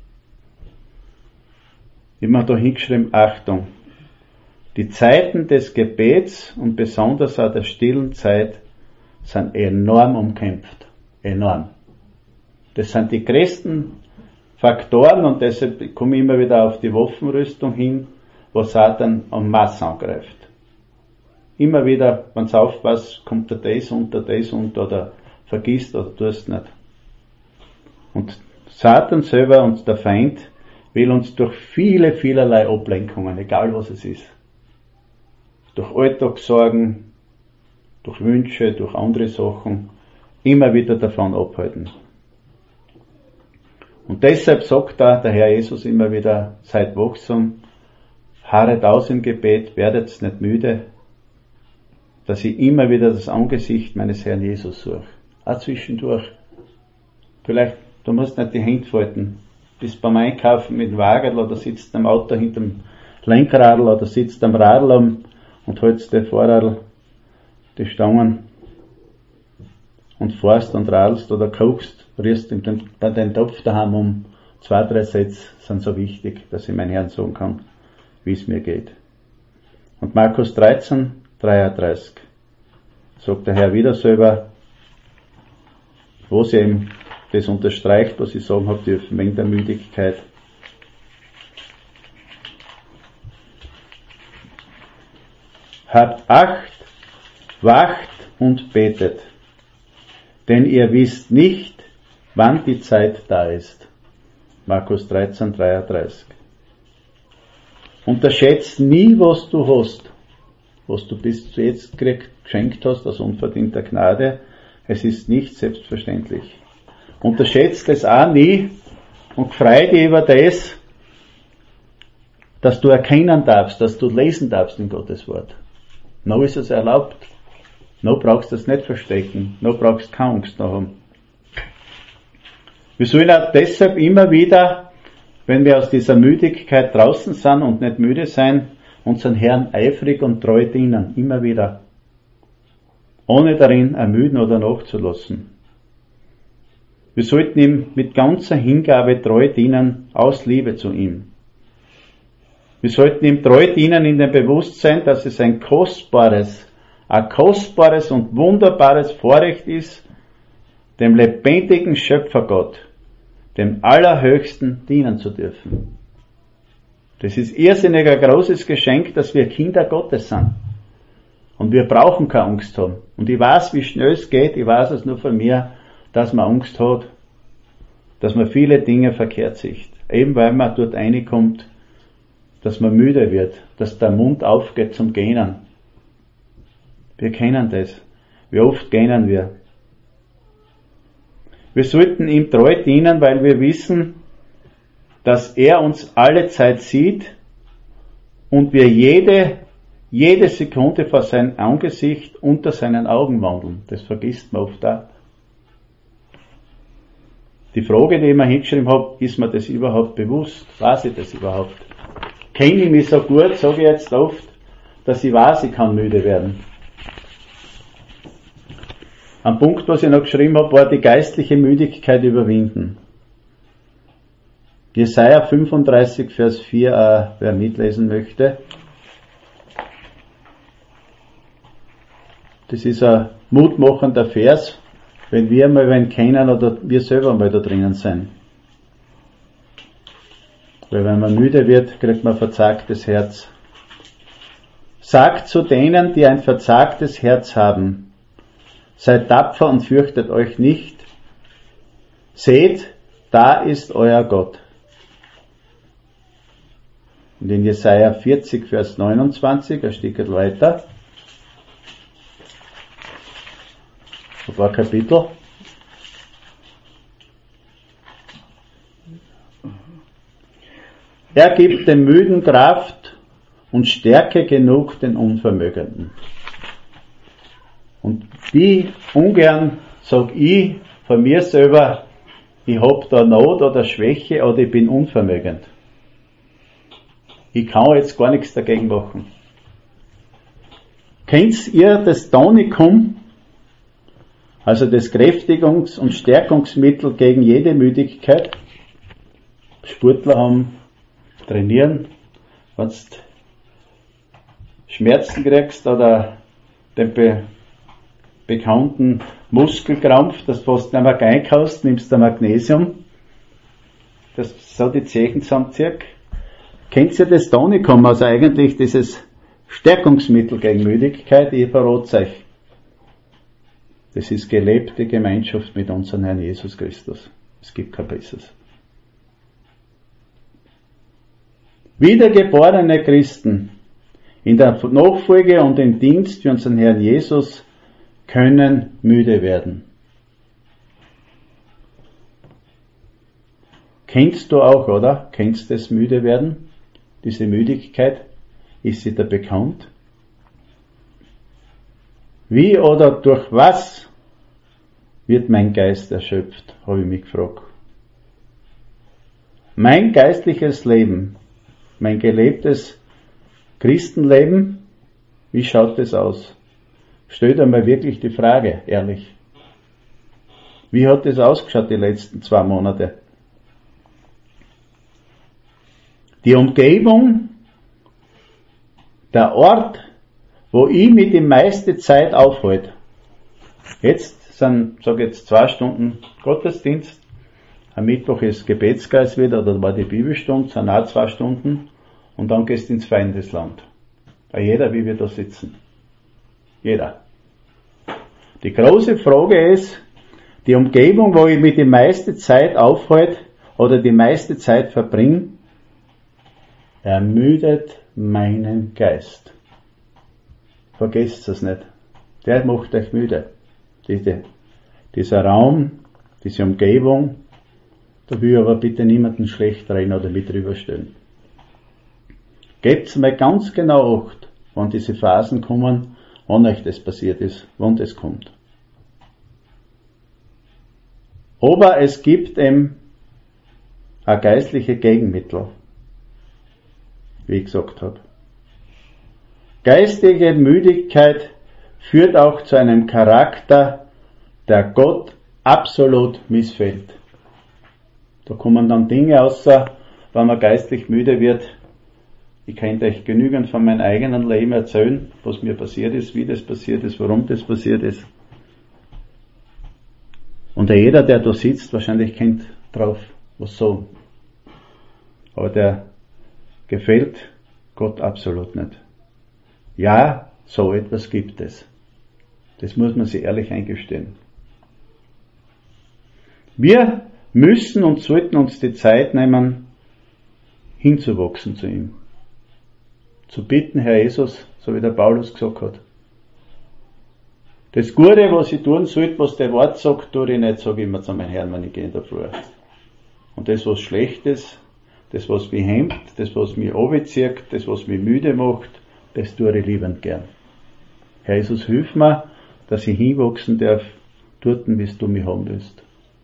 Immer da hingeschrieben, Achtung, die Zeiten des Gebets und besonders auch der stillen Zeit sind enorm umkämpft. Enorm. Das sind die größten Faktoren und deshalb komme ich immer wieder auf die Waffenrüstung hin, wo Satan am Maß angreift. Immer wieder, wenn es aufpasst, kommt da das unter oder vergisst oder tust nicht. Und Satan selber und der Feind will uns durch vielerlei Ablenkungen, egal was es ist, durch Alltagssorgen, durch Wünsche, durch andere Sachen, immer wieder davon abhalten. Und deshalb sagt da der Herr Jesus immer wieder, seid wachsam, harret aus im Gebet, werdet nicht müde, dass ich immer wieder das Angesicht meines Herrn Jesus suche. Auch zwischendurch. Vielleicht, du musst nicht die Hände falten. Bist beim Einkaufen mit dem Wagen oder sitzt am Auto hinterm Lenkradl oder sitzt am Radl und hältst die Vorradl, die Stangen und fährst und radelst oder kochst, rührst den Topf daheim um. 2, 3 Sätze sind so wichtig, dass ich meinen Herrn sagen kann, wie es mir geht. Und Markus 13, 33 sagt der Herr wieder selber, wo sie eben das unterstreicht, was ich sagen habe dürfen, wegen der Müdigkeit. Habt Acht, wacht und betet, denn ihr wisst nicht, wann die Zeit da ist. Markus 13, 33. Unterschätzt nie, was du hast, was du bis jetzt geschenkt hast, aus unverdienter Gnade. Es ist nicht selbstverständlich. Unterschätzt es auch nie und freu dich über das, dass du erkennen darfst, dass du lesen darfst in Gottes Wort. Noch ist es erlaubt. Noch brauchst du es nicht verstecken. Noch brauchst du keine Angst noch haben. Wir sollen auch deshalb immer wieder, wenn wir aus dieser Müdigkeit draußen sind und nicht müde sein, unseren Herrn eifrig und treu dienen. Immer wieder. Ohne darin ermüden oder nachzulassen. Wir sollten ihm mit ganzer Hingabe treu dienen, aus Liebe zu ihm. Wir sollten ihm treu dienen in dem Bewusstsein, dass es ein kostbares und wunderbares Vorrecht ist, dem lebendigen Schöpfergott, dem Allerhöchsten dienen zu dürfen. Das ist irrsinnig ein großes Geschenk, dass wir Kinder Gottes sind. Und wir brauchen keine Angst haben. Und ich weiß, wie schnell es geht, ich weiß es nur von mir, dass man Angst hat, dass man viele Dinge verkehrt sieht. Eben weil man dort reinkommt, dass man müde wird, dass der Mund aufgeht zum Gähnen. Wir kennen das. Wie oft gähnen wir? Wir sollten ihm treu dienen, weil wir wissen, dass er uns alle Zeit sieht und wir jede Sekunde vor seinem Angesicht unter seinen Augen wandeln. Das vergisst man oft auch. Die Frage, die ich mir hingeschrieben habe, ist mir das überhaupt bewusst? Weiß ich das überhaupt? Kenne ich mich so gut, sage ich jetzt oft, dass ich weiß, ich kann müde werden. Ein Punkt, was ich noch geschrieben habe, war die geistliche Müdigkeit überwinden. Jesaja 35, Vers 4, wer mitlesen möchte. Das ist ein mutmachender Vers, wenn wir mal wen kennen oder wir selber mal da drinnen sind. Weil wenn man müde wird, kriegt man ein verzagtes Herz. Sagt zu denen, die ein verzagtes Herz haben, seid tapfer und fürchtet euch nicht. Seht, da ist euer Gott. Und in Jesaja 40, Vers 29, ein Stück weiter, ein paar Kapitel. Er gibt dem Müden Kraft und Stärke genug den Unvermögenden. Und wie ungern sag ich von mir selber, ich hab da Not oder Schwäche oder ich bin unvermögend. Ich kann jetzt gar nichts dagegen machen. Kennt ihr das Tonikum, also das Kräftigungs- und Stärkungsmittel gegen jede Müdigkeit? Sportler haben trainieren, wenn du Schmerzen kriegst oder den bekannten Muskelkrampf, dass du fast nicht mehr reinkaust, nimmst du Magnesium, das so die Zehen zusammenzieht. Kennt ihr das Tonikum, also eigentlich dieses Stärkungsmittel gegen Müdigkeit? Ich verrate euch. Das ist gelebte Gemeinschaft mit unserem Herrn Jesus Christus. Es gibt kein Besseres. Wiedergeborene Christen in der Nachfolge und im Dienst für unseren Herrn Jesus können müde werden. Kennst du auch, oder? Kennst du das müde werden? Diese Müdigkeit? Ist sie dir bekannt? Wie oder durch was wird mein Geist erschöpft, habe ich mich gefragt. Mein geistliches Leben, mein gelebtes Christenleben, wie schaut es aus? Stellt einmal wirklich die Frage, ehrlich. Wie hat es ausgeschaut die letzten 2 Monate? Die Umgebung, der Ort, wo ich mich die meiste Zeit aufhalte. Jetzt sind, sage jetzt 2 Stunden Gottesdienst, am Mittwoch ist Gebetskreis wieder, oder war die Bibelstunde, sind auch 2 Stunden, und dann gehst du ins Feindesland. Bei jeder, wie wir da sitzen. Jeder. Die große Frage ist, die Umgebung, wo ich mich die meiste Zeit aufhalte, oder die meiste Zeit verbringe, ermüdet meinen Geist. Vergesst es nicht. Der macht euch müde. Dieser Raum, diese Umgebung, da will ich aber bitte niemanden schlecht reden oder mit drüber stellen. Gebt's mal ganz genau Acht, wann diese Phasen kommen, wann euch das passiert ist, wann das kommt. Aber es gibt eben ein geistliche Gegenmittel, wie ich gesagt habe. Geistige Müdigkeit führt auch zu einem Charakter, der Gott absolut missfällt. Da kommen dann Dinge außer, wenn man geistlich müde wird. Ich könnte euch genügend von meinem eigenen Leben erzählen, was mir passiert ist, wie das passiert ist, warum das passiert ist. Und jeder, der da sitzt, wahrscheinlich kennt drauf, was so. Aber der gefällt Gott absolut nicht. Ja, so etwas gibt es. Das muss man sich ehrlich eingestehen. Wir müssen und sollten uns die Zeit nehmen, hinzuwachsen zu ihm. Zu bitten, Herr Jesus, so wie der Paulus gesagt hat. Das Gute, was ich tun sollte, was der Wort sagt, tue ich nicht, sage ich immer zu meinem Herrn, wenn ich gehe in der Früh. Und das, was schlecht ist, das, was mich hemmt, das, was mich runterzieht, das, was mich müde macht, das tue ich liebend gern. Herr Jesus, hilf mir, dass ich hinwachsen darf, dort, wie du mich haben willst.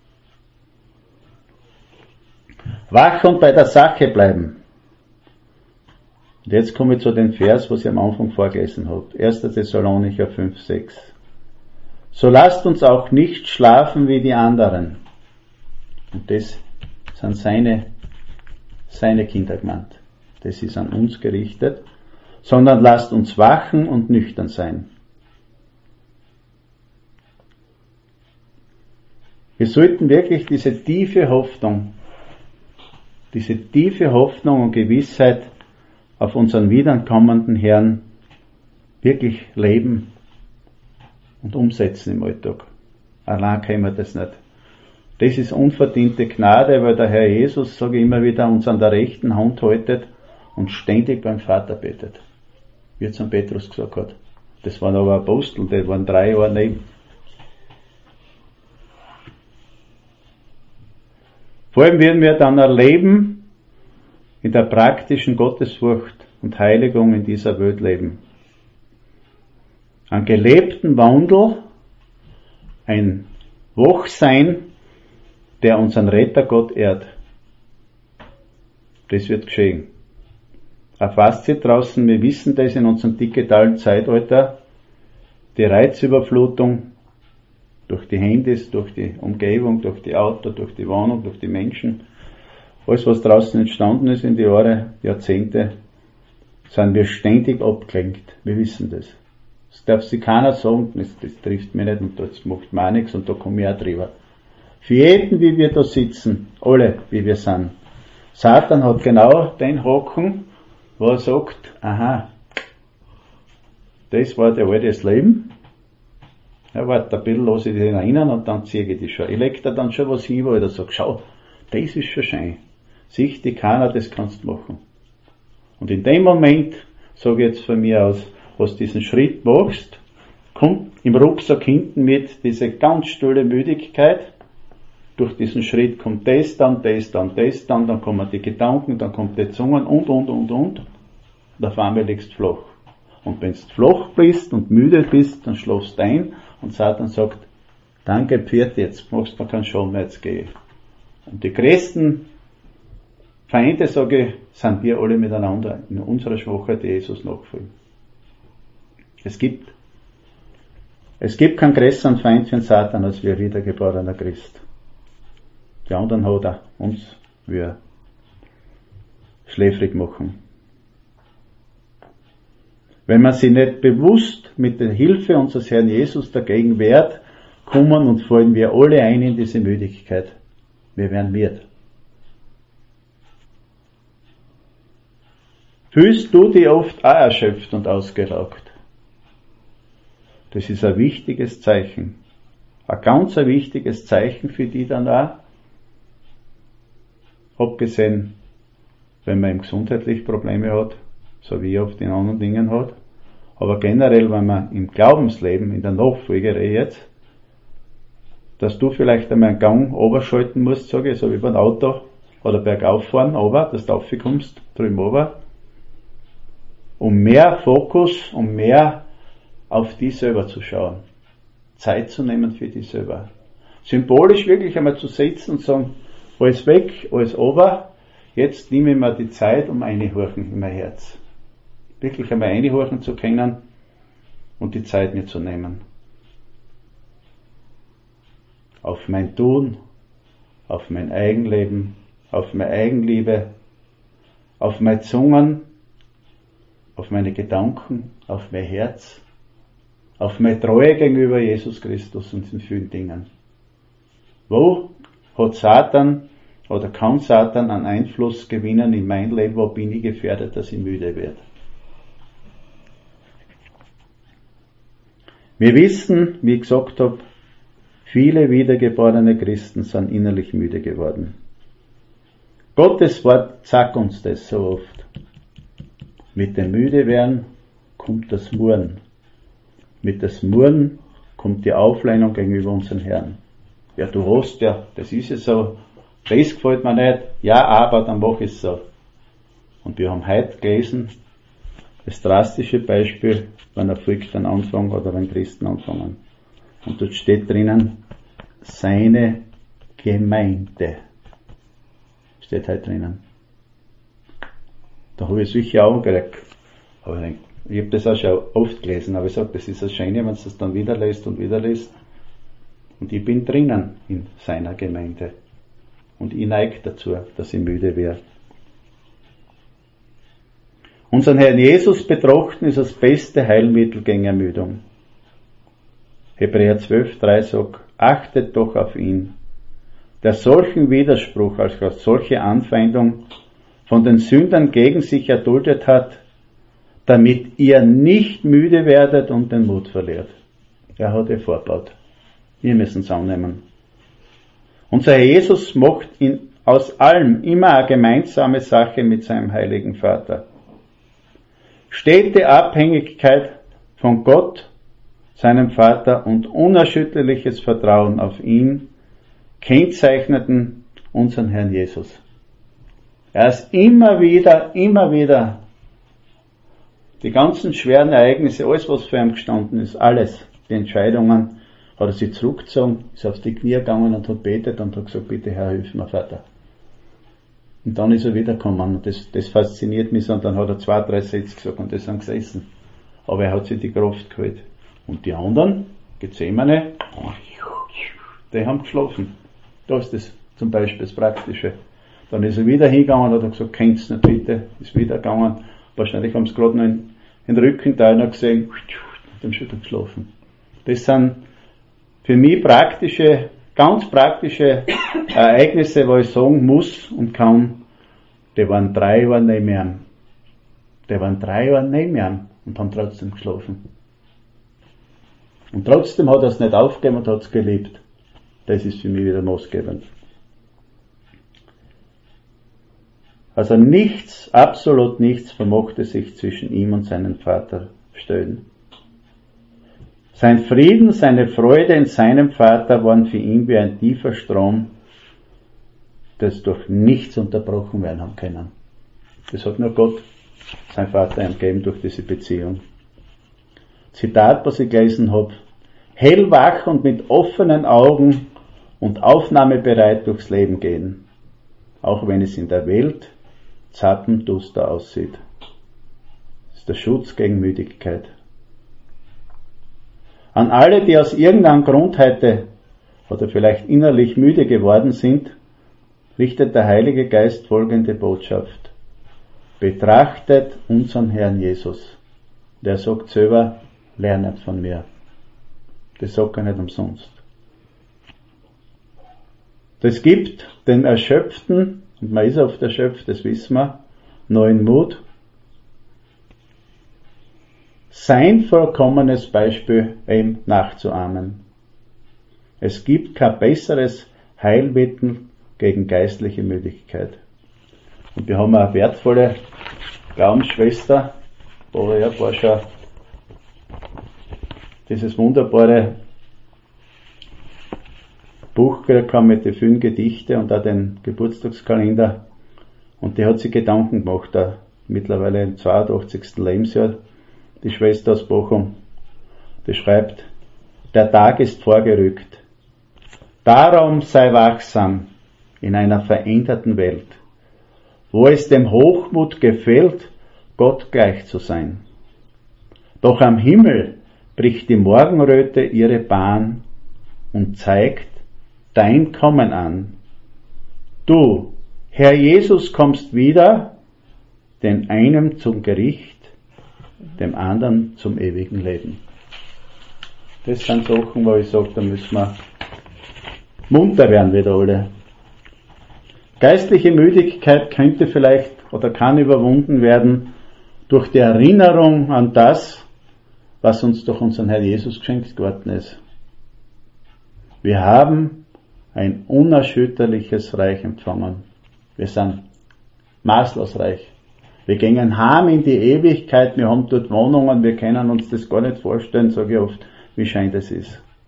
Wach und bei der Sache bleiben. Und jetzt komme ich zu dem Vers, was ich am Anfang vorgelesen habe. 1. Thessalonicher 5,6. So lasst uns auch nicht schlafen wie die anderen. Und das sind seine Kinder gemeint. Das ist an uns gerichtet. Sondern lasst uns wachen und nüchtern sein. Wir sollten wirklich diese tiefe Hoffnung und Gewissheit auf unseren wiederkommenden Herrn wirklich leben und umsetzen im Alltag. Allein können wir das nicht. Das ist unverdiente Gnade, weil der Herr Jesus, sage ich immer wieder, uns an der rechten Hand haltet und ständig beim Vater betet. Wie es am Petrus gesagt hat. Das waren aber Apostel, die waren 3 Jahre neben. Vor allem werden wir dann erleben, in der praktischen Gottesfurcht und Heiligung in dieser Welt leben. Ein gelebten Wandel, ein Wachsein, der unseren Retter Gott ehrt. Das wird geschehen. Ein Fazit draußen, wir wissen das in unserem digitalen Zeitalter, die Reizüberflutung durch die Handys, durch die Umgebung, durch die Autos, durch die Wohnung, durch die Menschen, alles was draußen entstanden ist in die Jahre, Jahrzehnte, sind wir ständig abgelenkt. Wir wissen das. Das darf sich keiner sagen, das trifft mich nicht und das macht mir auch nichts und da komme ich auch drüber. Für jeden, wie wir da sitzen, alle, wie wir sind. Satan hat genau den Haken, wo er sagt, aha, das war der altes Leben. Ja, warte, ein bisschen lasse ich dich erinnern und dann ziehe ich dich schon. Ich leg da dann schon was hin, wo ich da sage, schau, das ist schon schön. Sicht die keiner, das kannst du machen. Und in dem Moment, sage ich jetzt von mir aus, was diesen Schritt machst, kommt im Rucksack hinten mit diese ganz stille Müdigkeit. Durch diesen Schritt kommt das, dann kommen die Gedanken, dann kommt die Zungen und. Und auf einmal liegst du flach. Und wenn du flach bist und müde bist, dann schlafst du ein und Satan sagt, danke, Pfiat, jetzt machst du mir keinen Schaden mehr, jetzt gehe ich. Und die größten Feinde, sage ich, sind wir alle miteinander in unserer Schwachheit, die Jesus nachfolgen. Es gibt keinen größeren Feind für den Satan als wir wiedergeborener Christ. Die anderen hat er uns wir schläfrig machen. Wenn man sich nicht bewusst mit der Hilfe unseres Herrn Jesus dagegen wehrt, kommen und fallen wir alle ein in diese Müdigkeit. Wir werden müde. Fühlst du dich oft auch erschöpft und ausgelaugt? Das ist ein wichtiges Zeichen. Ein ganz wichtiges Zeichen für die dann auch. Abgesehen, wenn man gesundheitlich Probleme hat, so wie oft in anderen Dingen hat. Aber generell, wenn man im Glaubensleben, in der Nachfolge jetzt, dass du vielleicht einmal einen Gang runterschalten musst, sage ich, so wie beim Auto, oder bergauf fahren, aber, dass du raufkommst, drüben runter, um mehr Fokus, um mehr auf die selber zu schauen. Zeit zu nehmen für die selber. Symbolisch wirklich einmal zu sitzen und sagen, alles weg, alles over, jetzt nehme ich mir die Zeit, um einhorchen in mein Herz. Wirklich einmal einhorchen zu können und die Zeit mir zu nehmen. Auf mein Tun, auf mein Eigenleben, auf meine Eigenliebe, auf meine Zungen, auf meine Gedanken, auf mein Herz, auf meine Treue gegenüber Jesus Christus und in vielen Dingen. Wo hat Satan oder kann Satan einen Einfluss gewinnen in mein Leben, wo bin ich gefährdet, dass ich müde werde? Wir wissen, wie ich gesagt habe, viele wiedergeborene Christen sind innerlich müde geworden. Gottes Wort sagt uns das so oft. Mit dem Müdewerden kommt das Murren. Mit das Murren kommt die Auflehnung gegenüber unserem Herrn. Ja, du hast ja, das ist ja so, das gefällt mir nicht, ja, aber dann mach ich es so. Und wir haben heute gelesen, das drastische Beispiel, wenn Erfolg dann anfangen oder wenn Christen anfangen. Und dort steht drinnen, seine Gemeinde. Steht halt drinnen. Da habe ich solche Augen gekriegt. Aber ich habe das auch schon oft gelesen, aber ich sage, das ist das Schöne, wenn du das dann wieder liest. Und ich bin drinnen in seiner Gemeinde. Und ich neige dazu, dass ich müde werde. Unseren Herrn Jesus betrachten ist das beste Heilmittel gegen Ermüdung. Hebräer 12,3 sagt, achtet doch auf ihn, der solchen Widerspruch, also solche Anfeindung von den Sündern gegen sich erduldet hat, damit ihr nicht müde werdet und den Mut verliert. Er hat vorgebaut. Wir müssen es annehmen. Unser Herr Jesus macht aus allem immer eine gemeinsame Sache mit seinem heiligen Vater. Stete Abhängigkeit von Gott, seinem Vater und unerschütterliches Vertrauen auf ihn kennzeichneten unseren Herrn Jesus. Er ist immer wieder, die ganzen schweren Ereignisse, alles was für ihn gestanden ist, alles, die Entscheidungen, hat er sich zurückgezogen, ist auf die Knie gegangen und hat betet und hat gesagt, bitte Herr, hilf mir, Vater. Und dann ist er wiedergekommen und das fasziniert mich so, und dann hat er 2, 3 Sätze gesagt und das sind gesessen. Aber er hat sich die Kraft geholt. Und die anderen, Gethsemane, die haben geschlafen. Da ist das zum Beispiel das Praktische. Dann ist er wieder hingegangen und hat gesagt, kennst du nicht bitte, ist wieder gegangen. Wahrscheinlich haben sie gerade noch in den Rückenteil noch gesehen, und dann schon wieder geschlafen. Das sind für mich ganz praktische Ereignisse, wo ich sagen muss und kann, die waren 3 Jahre neben mir. Und haben trotzdem geschlafen. Und trotzdem hat er es nicht aufgegeben und hat es geliebt. Das ist für mich wieder maßgebend. Also nichts, absolut nichts vermochte sich zwischen ihm und seinem Vater stellen. Sein Frieden, seine Freude in seinem Vater waren für ihn wie ein tiefer Strom, das durch nichts unterbrochen werden haben können. Das hat nur Gott, sein Vater, ihm gegeben durch diese Beziehung. Zitat, was ich gelesen habe: hellwach und mit offenen Augen und aufnahmebereit durchs Leben gehen, auch wenn es in der Welt zappenduster aussieht. Das ist der Schutz gegen Müdigkeit. An alle, die aus irgendeinem Grund heute oder vielleicht innerlich müde geworden sind, richtet der Heilige Geist folgende Botschaft: Betrachtet unseren Herrn Jesus. Der sagt selber, lernet von mir. Das sagt er nicht umsonst. Das gibt dem Erschöpften, und man ist oft erschöpft, das wissen wir, neuen Mut, sein vollkommenes Beispiel ihm nachzuahmen. Es gibt kein besseres Heilmittel gegen geistliche Müdigkeit. Und wir haben eine wertvolle Glaubensschwester, wo ja war schon dieses wunderbare Buch gekriegt haben mit den vielen Gedichten und auch den Geburtstagskalender. Und die hat sich Gedanken gemacht, da mittlerweile im 82. Lebensjahr, die Schwester aus Bochum, die schreibt: Der Tag ist vorgerückt. Darum sei wachsam in einer veränderten Welt, wo es dem Hochmut gefällt, Gott gleich zu sein. Doch am Himmel bricht die Morgenröte ihre Bahn und zeigt dein Kommen an. Du, Herr Jesus, kommst wieder, den einen zum Gericht, dem anderen zum ewigen Leben. Das sind Sachen, wo ich sage, da müssen wir munter werden wieder alle. Geistliche Müdigkeit könnte vielleicht oder kann überwunden werden durch die Erinnerung an das, was uns durch unseren Herrn Jesus geschenkt worden ist. Wir haben ein unerschütterliches Reich empfangen. Wir sind maßlos reich. Wir gehen heim in die Ewigkeit, wir haben dort Wohnungen, wir können uns das gar nicht vorstellen, sage ich oft, wie schön das ist.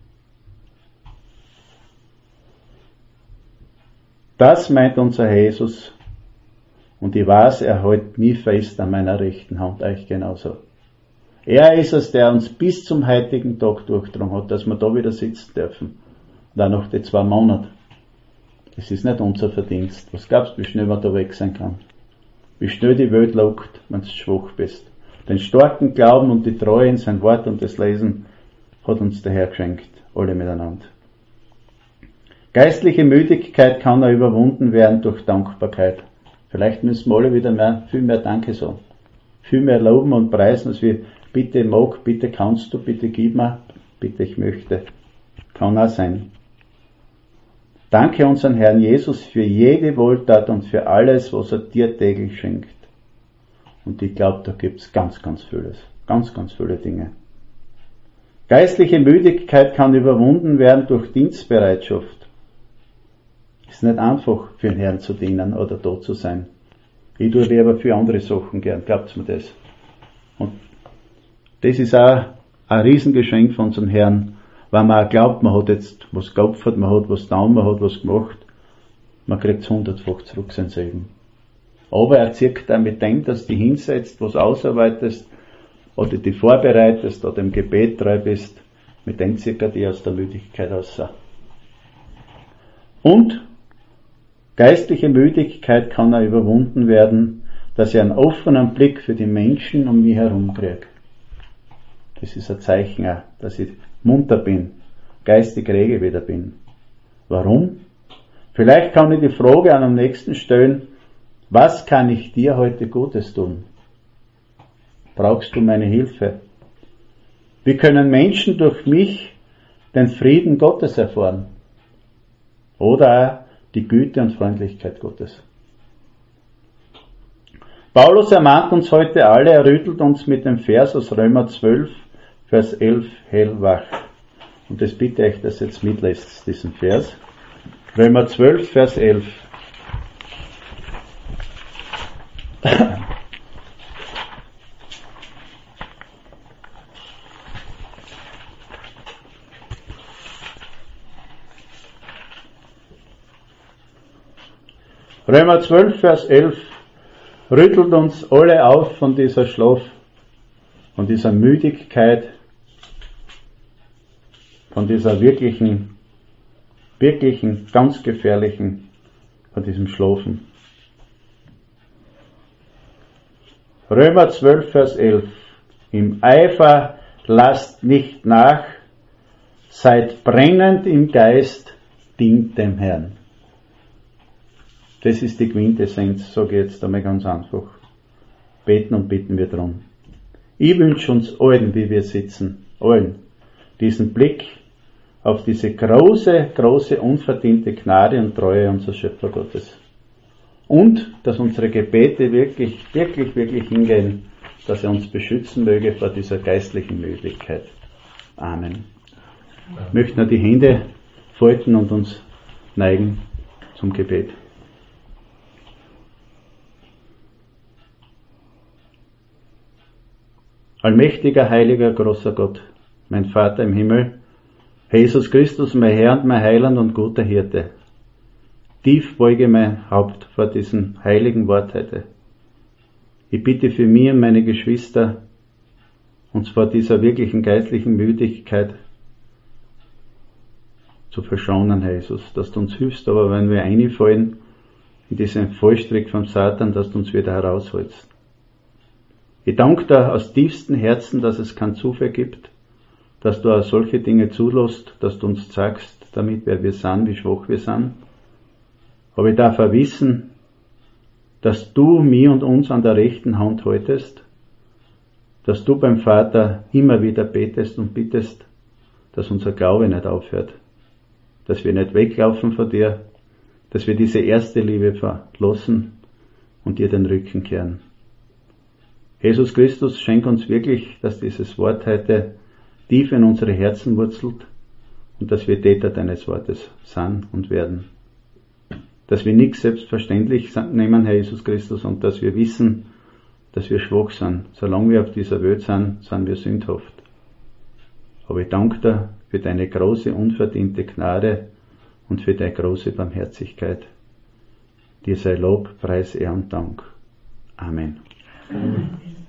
Das meint unser Herr Jesus. Und ich weiß, er hält mich fest an meiner rechten Hand, euch genauso. Er ist es, der uns bis zum heutigen Tag durchdrungen hat, dass wir da wieder sitzen dürfen. Und auch noch die 2 Monate. Das ist nicht unser Verdienst. Was glaubst du, wie schnell man da weg sein kann? Wie schnell die Welt lockt, wenn du schwach bist. Den starken Glauben und die Treue in sein Wort und das Lesen hat uns der Herr geschenkt. Alle miteinander. Geistliche Müdigkeit kann auch überwunden werden durch Dankbarkeit. Vielleicht müssen wir alle wieder viel mehr Danke sagen. Viel mehr loben und preisen, als wir bitte mag, bitte kannst du, bitte gib mir, bitte ich möchte. Kann auch sein. Danke unseren Herrn Jesus für jede Wohltat und für alles, was er dir täglich schenkt. Und ich glaube, da gibt's ganz, ganz vieles. Ganz, ganz viele Dinge. Geistliche Müdigkeit kann überwunden werden durch Dienstbereitschaft. Es ist nicht einfach, für den Herrn zu dienen oder da zu sein. Ich tue lieber für andere Sachen gern, glaubt mir das. Und das ist auch ein Riesengeschenk von unserem Herrn, weil man auch glaubt, man hat jetzt was geopfert, man hat was getan, man hat was gemacht. Man kriegt 100-fach zurück sein Segen. Aber er zirkt auch mit dem, dass du dich hinsetzt, was ausarbeitest, oder dich vorbereitest, oder im Gebet treu bist, mit dem zirkt er dich aus der Müdigkeit raus. Und geistliche Müdigkeit kann auch überwunden werden, dass ich einen offenen Blick für die Menschen um mich herum kriege. Das ist ein Zeichen auch, dass ich munter bin, geistig rege wieder bin. Warum? Vielleicht kann ich die Frage an am nächsten stellen, was kann ich dir heute Gutes tun? Brauchst du meine Hilfe? Wie können Menschen durch mich den Frieden Gottes erfahren? Oder auch die Güte und Freundlichkeit Gottes. Paulus ermahnt uns heute alle, er rüttelt uns mit dem Vers aus Römer 12, Vers 11 hellwach. Und das bitte ich, dass ihr jetzt mitlest, diesen Vers. Römer 12, Vers 11. Römer 12, Vers 11 rüttelt uns alle auf von dieser Schlaf, von dieser Müdigkeit, von dieser wirklichen, ganz gefährlichen, von diesem Schlafen. Römer 12, Vers 11. Im Eifer lasst nicht nach, seid brennend im Geist, dient dem Herrn. Das ist die Quintessenz, sage ich jetzt einmal ganz einfach. Beten und bitten wir drum. Ich wünsche uns allen, wie wir sitzen, allen, diesen Blick auf diese große, große, unverdiente Gnade und Treue unseres Schöpfer Gottes. Und, dass unsere Gebete wirklich hingehen, dass er uns beschützen möge vor dieser geistlichen Müdigkeit. Amen. Ich möchte nur die Hände falten und uns neigen zum Gebet. Allmächtiger, heiliger, großer Gott, mein Vater im Himmel, Herr Jesus Christus, mein Herr und mein Heiland und guter Hirte, tief beuge mein Haupt vor diesem heiligen Wort heute. Ich bitte für mich und meine Geschwister, uns vor dieser wirklichen geistlichen Müdigkeit zu verschonen, Herr Jesus, dass du uns hilfst, aber wenn wir einfallen in diesen Fallstrick vom Satan, dass du uns wieder herausholst. Ich danke dir aus tiefstem Herzen, dass es keinen Zufall gibt, dass du auch solche Dinge zulässt, dass du uns zeigst, damit wer wir sind, wie schwach wir sind. Aber ich darf auch wissen, dass du mir und uns an der rechten Hand haltest, dass du beim Vater immer wieder betest und bittest, dass unser Glaube nicht aufhört, dass wir nicht weglaufen von dir, dass wir diese erste Liebe verlassen und dir den Rücken kehren. Jesus Christus, schenk uns wirklich, dass dieses Wort heute tief in unsere Herzen wurzelt und dass wir Täter deines Wortes sind und werden. Dass wir nichts selbstverständlich nehmen, Herr Jesus Christus, und dass wir wissen, dass wir schwach sind. Solange wir auf dieser Welt sind, sind wir sündhaft. Aber ich danke dir für deine große, unverdiente Gnade und für deine große Barmherzigkeit. Dir sei Lob, Preis, Ehre und Dank. Amen. Amen.